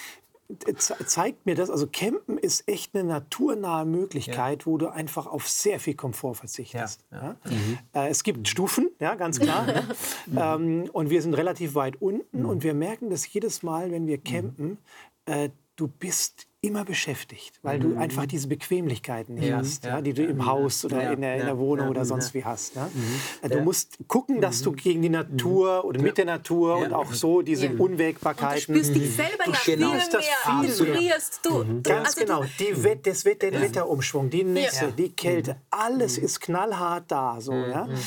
Speaker 3: zeigt mir das, also Campen ist echt eine naturnahe Möglichkeit, ja. wo du einfach auf sehr viel Komfort verzichtest. Ja. Ja? Mhm. Äh, es gibt Stufen, ja, ganz klar. Ne? ähm, und wir sind relativ weit unten mhm. und wir merken das jedes Mal, wenn wir campen, äh, du bist immer beschäftigt, weil du einfach diese Bequemlichkeiten nicht ja, hast, ja, ja, die du im Haus oder ja, in, der, in der Wohnung ja, oder sonst ja. wie hast. Ne? Mhm. Du musst gucken, dass du gegen die Natur oder mit der Natur ja. und auch so diese ja. Unwägbarkeiten...
Speaker 4: Und du spürst dich selber ja viel
Speaker 3: genau.
Speaker 4: mehr, du frierst, du...
Speaker 3: Mhm. Ganz also genau, die Wett, das Wetter, der ja. Wetterumschwung, die Nässe, ja. die Kälte, alles mhm. ist knallhart da. So, mhm. ja?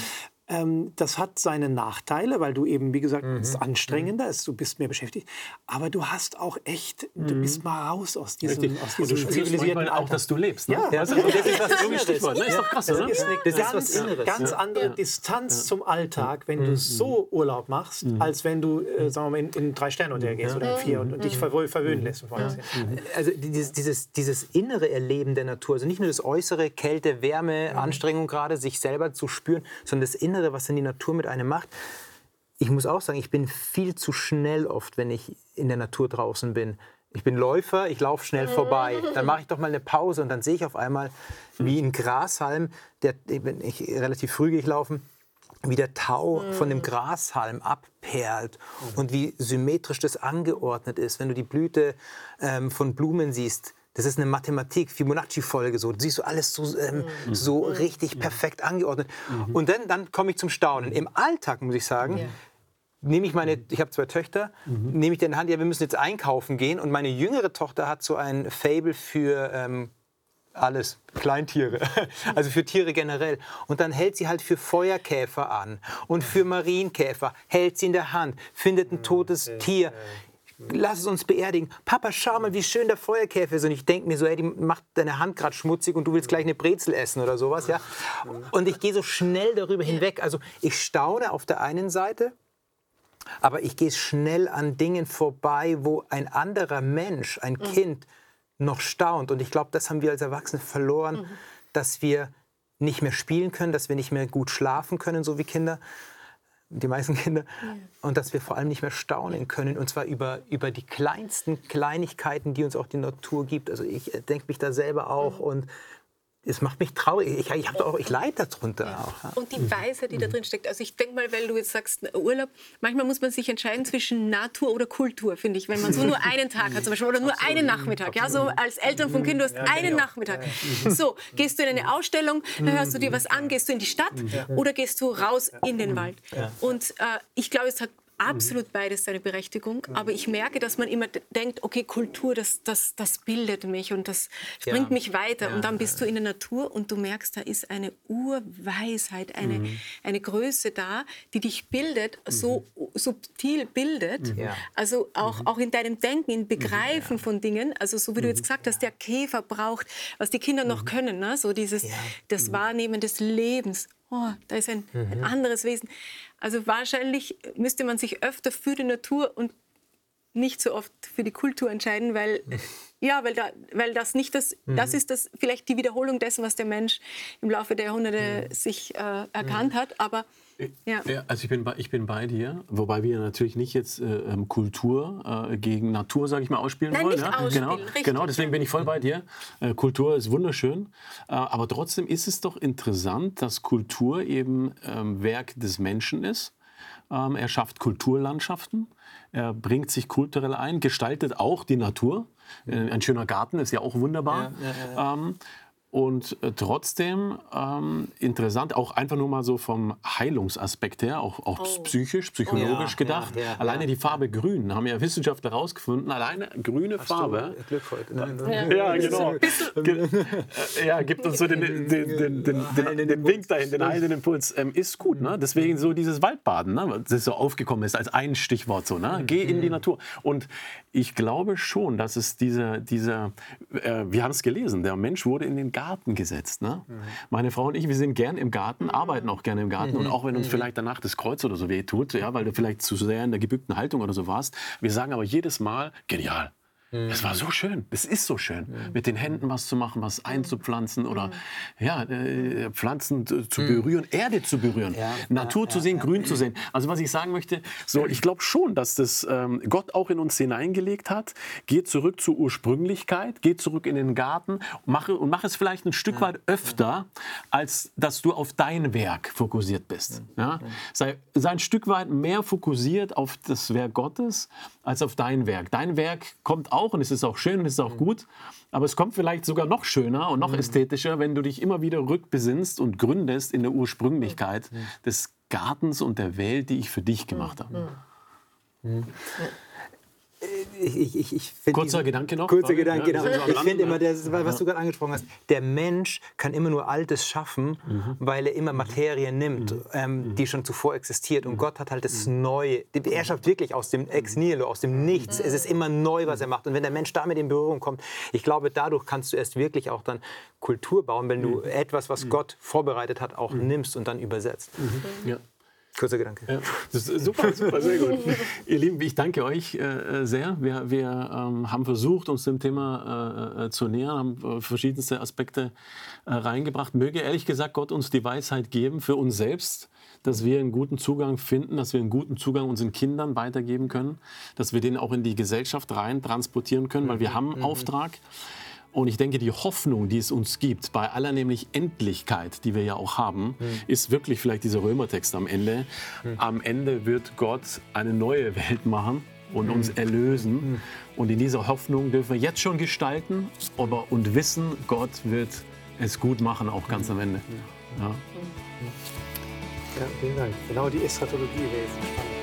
Speaker 3: Das hat seine Nachteile, weil du eben, wie gesagt, mhm. es ist anstrengender, ist, du bist mehr beschäftigt. Aber du hast auch echt, du bist mal raus aus diesem, aus diesem zivilisierten
Speaker 1: auch, dass du lebst. Ne?
Speaker 3: Ja,
Speaker 1: ja. Also, das ist das Inneres. Stichwort, ne? Ist doch krass,
Speaker 3: das
Speaker 1: oder?
Speaker 3: ist eine
Speaker 1: das
Speaker 3: ganz,
Speaker 1: ist was Inneres,
Speaker 3: ganz
Speaker 1: ja.
Speaker 3: andere
Speaker 1: ja.
Speaker 3: Distanz ja. zum Alltag, wenn
Speaker 1: mhm.
Speaker 3: du so Urlaub machst, mhm. als wenn du, äh, sagen wir mal, in, in drei Sterne untergehst ja. oder in vier und, und dich verwö verwöhnen lässt. Ja.
Speaker 2: Also dieses, dieses, dieses innere Erleben der Natur, also nicht nur das äußere, Kälte, Wärme, mhm. Anstrengung gerade, sich selber zu spüren, sondern das Innere, was in die Natur mit einem macht. Ich muss auch sagen, ich bin viel zu schnell oft, wenn ich in der Natur draußen bin. Ich bin Läufer, ich laufe schnell vorbei. Dann mache ich doch mal eine Pause und dann sehe ich auf einmal, wie ein Grashalm, der, wenn ich relativ früh gehe ich laufen, wie der Tau von dem Grashalm abperlt und wie symmetrisch das angeordnet ist. Wenn du die Blüte ähm, von Blumen siehst, das ist eine Mathematik, Fibonacci-Folge, so. Du siehst du alles so, ähm, mhm. so richtig perfekt angeordnet. Mhm. Und dann, dann komme ich zum Staunen. Im Alltag, muss ich sagen, ja. nehme ich meine, ich habe zwei Töchter, mhm. nehme ich die in die Hand, ja, wir müssen jetzt einkaufen gehen. Und meine jüngere Tochter hat so ein Faible für ähm, alles, Kleintiere, also für Tiere generell. Und dann hält sie halt für Feuerkäfer an und für Marienkäfer, hält sie in der Hand, findet ein totes Tier. Lass es uns beerdigen. Papa, schau mal, wie schön der Feuerkäfer ist. Und ich denke mir so, ey, die macht deine Hand gerade schmutzig und du willst gleich eine Brezel essen oder sowas. Ja? Und ich gehe so schnell darüber hinweg. Also ich staune auf der einen Seite Aber ich gehe schnell an Dingen vorbei, wo ein anderer Mensch, ein mhm. Kind, noch staunt. Und ich glaube, das haben wir als Erwachsene verloren, mhm. dass wir nicht mehr spielen können, dass wir nicht mehr gut schlafen können, so wie Kinder, die meisten Kinder. Ja. Und dass wir vor allem nicht mehr staunen können. Und zwar über, über die kleinsten Kleinigkeiten, die uns auch die Natur gibt. Also ich denke mich da selber auch mhm. und es macht mich traurig. Ich, ich, auch, ich leide darunter
Speaker 4: ja.
Speaker 2: auch. Ja.
Speaker 4: Und die Weisheit, die da drin steckt. Also ich denke mal, weil du jetzt sagst, Urlaub, manchmal muss man sich entscheiden zwischen Natur oder Kultur, finde ich. Wenn man so nur einen Tag hat zum Beispiel oder nur Absolut. einen Nachmittag. Ja, so als Eltern vom Kind, du hast ja, einen Nachmittag. Ja. So, gehst du in eine Ausstellung, dann hörst du dir was an, gehst du in die Stadt ja. oder gehst du raus in den Wald. Ja. Und äh, ich glaube, es hat absolut beides seine Berechtigung, aber ich merke, dass man immer denkt, okay, Kultur, das, das, das bildet mich und das ja. bringt mich weiter. Ja. Und dann bist du in der Natur und du merkst, da ist eine Urweisheit, eine, mhm. eine Größe da, die dich bildet, mhm. so subtil bildet. Ja. Also auch, mhm. auch in deinem Denken, im Begreifen ja. von Dingen. Also so wie mhm. du jetzt gesagt hast, der Käfer braucht, was die Kinder mhm. noch können, ne? So dieses, ja. das mhm. Wahrnehmen des Lebens. Oh, da ist ein, mhm. ein anderes Wesen. Also wahrscheinlich müsste man sich öfter für die Natur und nicht so oft für die Kultur entscheiden, weil, ja, weil, da, weil das nicht das, mhm. das ist das, vielleicht die Wiederholung dessen, was der Mensch im Laufe der Jahrhunderte mhm. sich äh, erkannt mhm. hat. Aber ja.
Speaker 1: Ja, also ich bin, bei, ich bin bei dir, wobei wir natürlich nicht jetzt äh, Kultur äh, gegen Natur, sage ich mal, ausspielen
Speaker 4: Nein,
Speaker 1: wollen.
Speaker 4: Nicht
Speaker 1: ja?
Speaker 4: ausspielen,
Speaker 1: genau,
Speaker 4: richtig.
Speaker 1: genau, deswegen bin ich voll bei dir. Äh, Kultur ist wunderschön, äh, aber trotzdem ist es doch interessant, dass Kultur eben ähm, Werk des Menschen ist. Ähm, er schafft Kulturlandschaften, er bringt sich kulturell ein, gestaltet auch die Natur. Äh, ein schöner Garten ist ja auch wunderbar. Ja, ja, ja. Ähm, Und äh, trotzdem ähm, interessant, auch einfach nur mal so vom Heilungsaspekt her, auch, auch oh. psychisch, psychologisch oh, ja, gedacht. Ja, ja, alleine ja, die Farbe ja. grün, haben ja Wissenschaftler herausgefunden, alleine grüne Hast Farbe. Du Glück heute. Nein, nein. Ja, ja, genau. Ge ja, gibt uns so den, den, den, den, den, den Wink dahin, den heilenden Impuls. Ähm, ist gut, ne? Deswegen so dieses Waldbaden, ne? Das so aufgekommen ist als ein Stichwort. So, ne? Geh in die Natur. Und ich glaube schon, dass es dieser, dieser äh, wir haben es gelesen, der Mensch wurde in den Garten gesetzt. Ne? Mhm. Meine Frau und ich, wir sind gern im Garten, arbeiten auch gerne im Garten. Mhm. Und auch wenn uns vielleicht danach das Kreuz oder so weh tut, ja, weil du vielleicht zu sehr in der gebückten Haltung oder so warst, wir sagen aber jedes Mal, genial. Es war so schön, es ist so schön, mit den Händen was zu machen, was einzupflanzen oder ja, äh, Pflanzen zu, zu berühren, Erde zu berühren, ja, Natur ja, zu sehen, ja, grün ja. zu sehen. Also was ich sagen möchte, so, ich glaube schon, dass das ähm, Gott auch in uns hineingelegt hat. Geh zurück zur Ursprünglichkeit, geh zurück in den Garten mache, und mach es vielleicht ein Stück weit öfter, als dass du auf dein Werk fokussiert bist. Ja? Sei, sei ein Stück weit mehr fokussiert auf das Werk Gottes als auf dein Werk. Dein Werk kommt auch und es ist auch schön und es ist auch gut, aber es kommt vielleicht sogar noch schöner und noch ästhetischer, wenn du dich immer wieder rückbesinnst und gründest in der Ursprünglichkeit des Gartens und der Welt, die ich für dich gemacht habe.
Speaker 2: Mhm. Ich, ich, ich
Speaker 1: kurzer
Speaker 2: diesen,
Speaker 1: Gedanke noch.
Speaker 2: Kurzer Gedanke, ja, genau. Ich finde immer, das, was du gerade angesprochen hast, der Mensch kann immer nur Altes schaffen, mhm. weil er immer Materie nimmt, mhm. ähm, die schon zuvor existiert. Und mhm. Gott hat halt das Neue. Er schafft wirklich aus dem Ex Nihilo, aus dem Nichts. Mhm. Es ist immer neu, was er macht. Und wenn der Mensch damit in Berührung kommt, ich glaube, dadurch kannst du erst wirklich auch dann Kultur bauen, wenn du mhm. etwas, was mhm. Gott vorbereitet hat, auch mhm. nimmst und dann übersetzt.
Speaker 1: Mhm. Ja.
Speaker 2: Kurzer Gedanke.
Speaker 1: Ja, das ist super, super, sehr gut. Ihr Lieben, ich danke euch äh, sehr. Wir, wir ähm, haben versucht, uns dem Thema äh, zu nähern, haben äh, verschiedenste Aspekte äh, reingebracht. Möge ehrlich gesagt Gott uns die Weisheit geben für uns selbst, dass wir einen guten Zugang finden, dass wir einen guten Zugang unseren Kindern weitergeben können, dass wir den auch in die Gesellschaft rein transportieren können, weil wir haben einen Auftrag. Und ich denke, die Hoffnung, die es uns gibt, bei aller nämlich Endlichkeit, die wir ja auch haben, mhm. ist wirklich vielleicht dieser Römertext am Ende. Mhm. Am Ende wird Gott eine neue Welt machen und mhm. uns erlösen. Mhm. Und in dieser Hoffnung dürfen wir jetzt schon gestalten aber, und wissen, Gott wird es gut machen, auch ganz am Ende. Ja,
Speaker 3: ja vielen Dank. Genau die Eschatologie wäre jetzt spannend.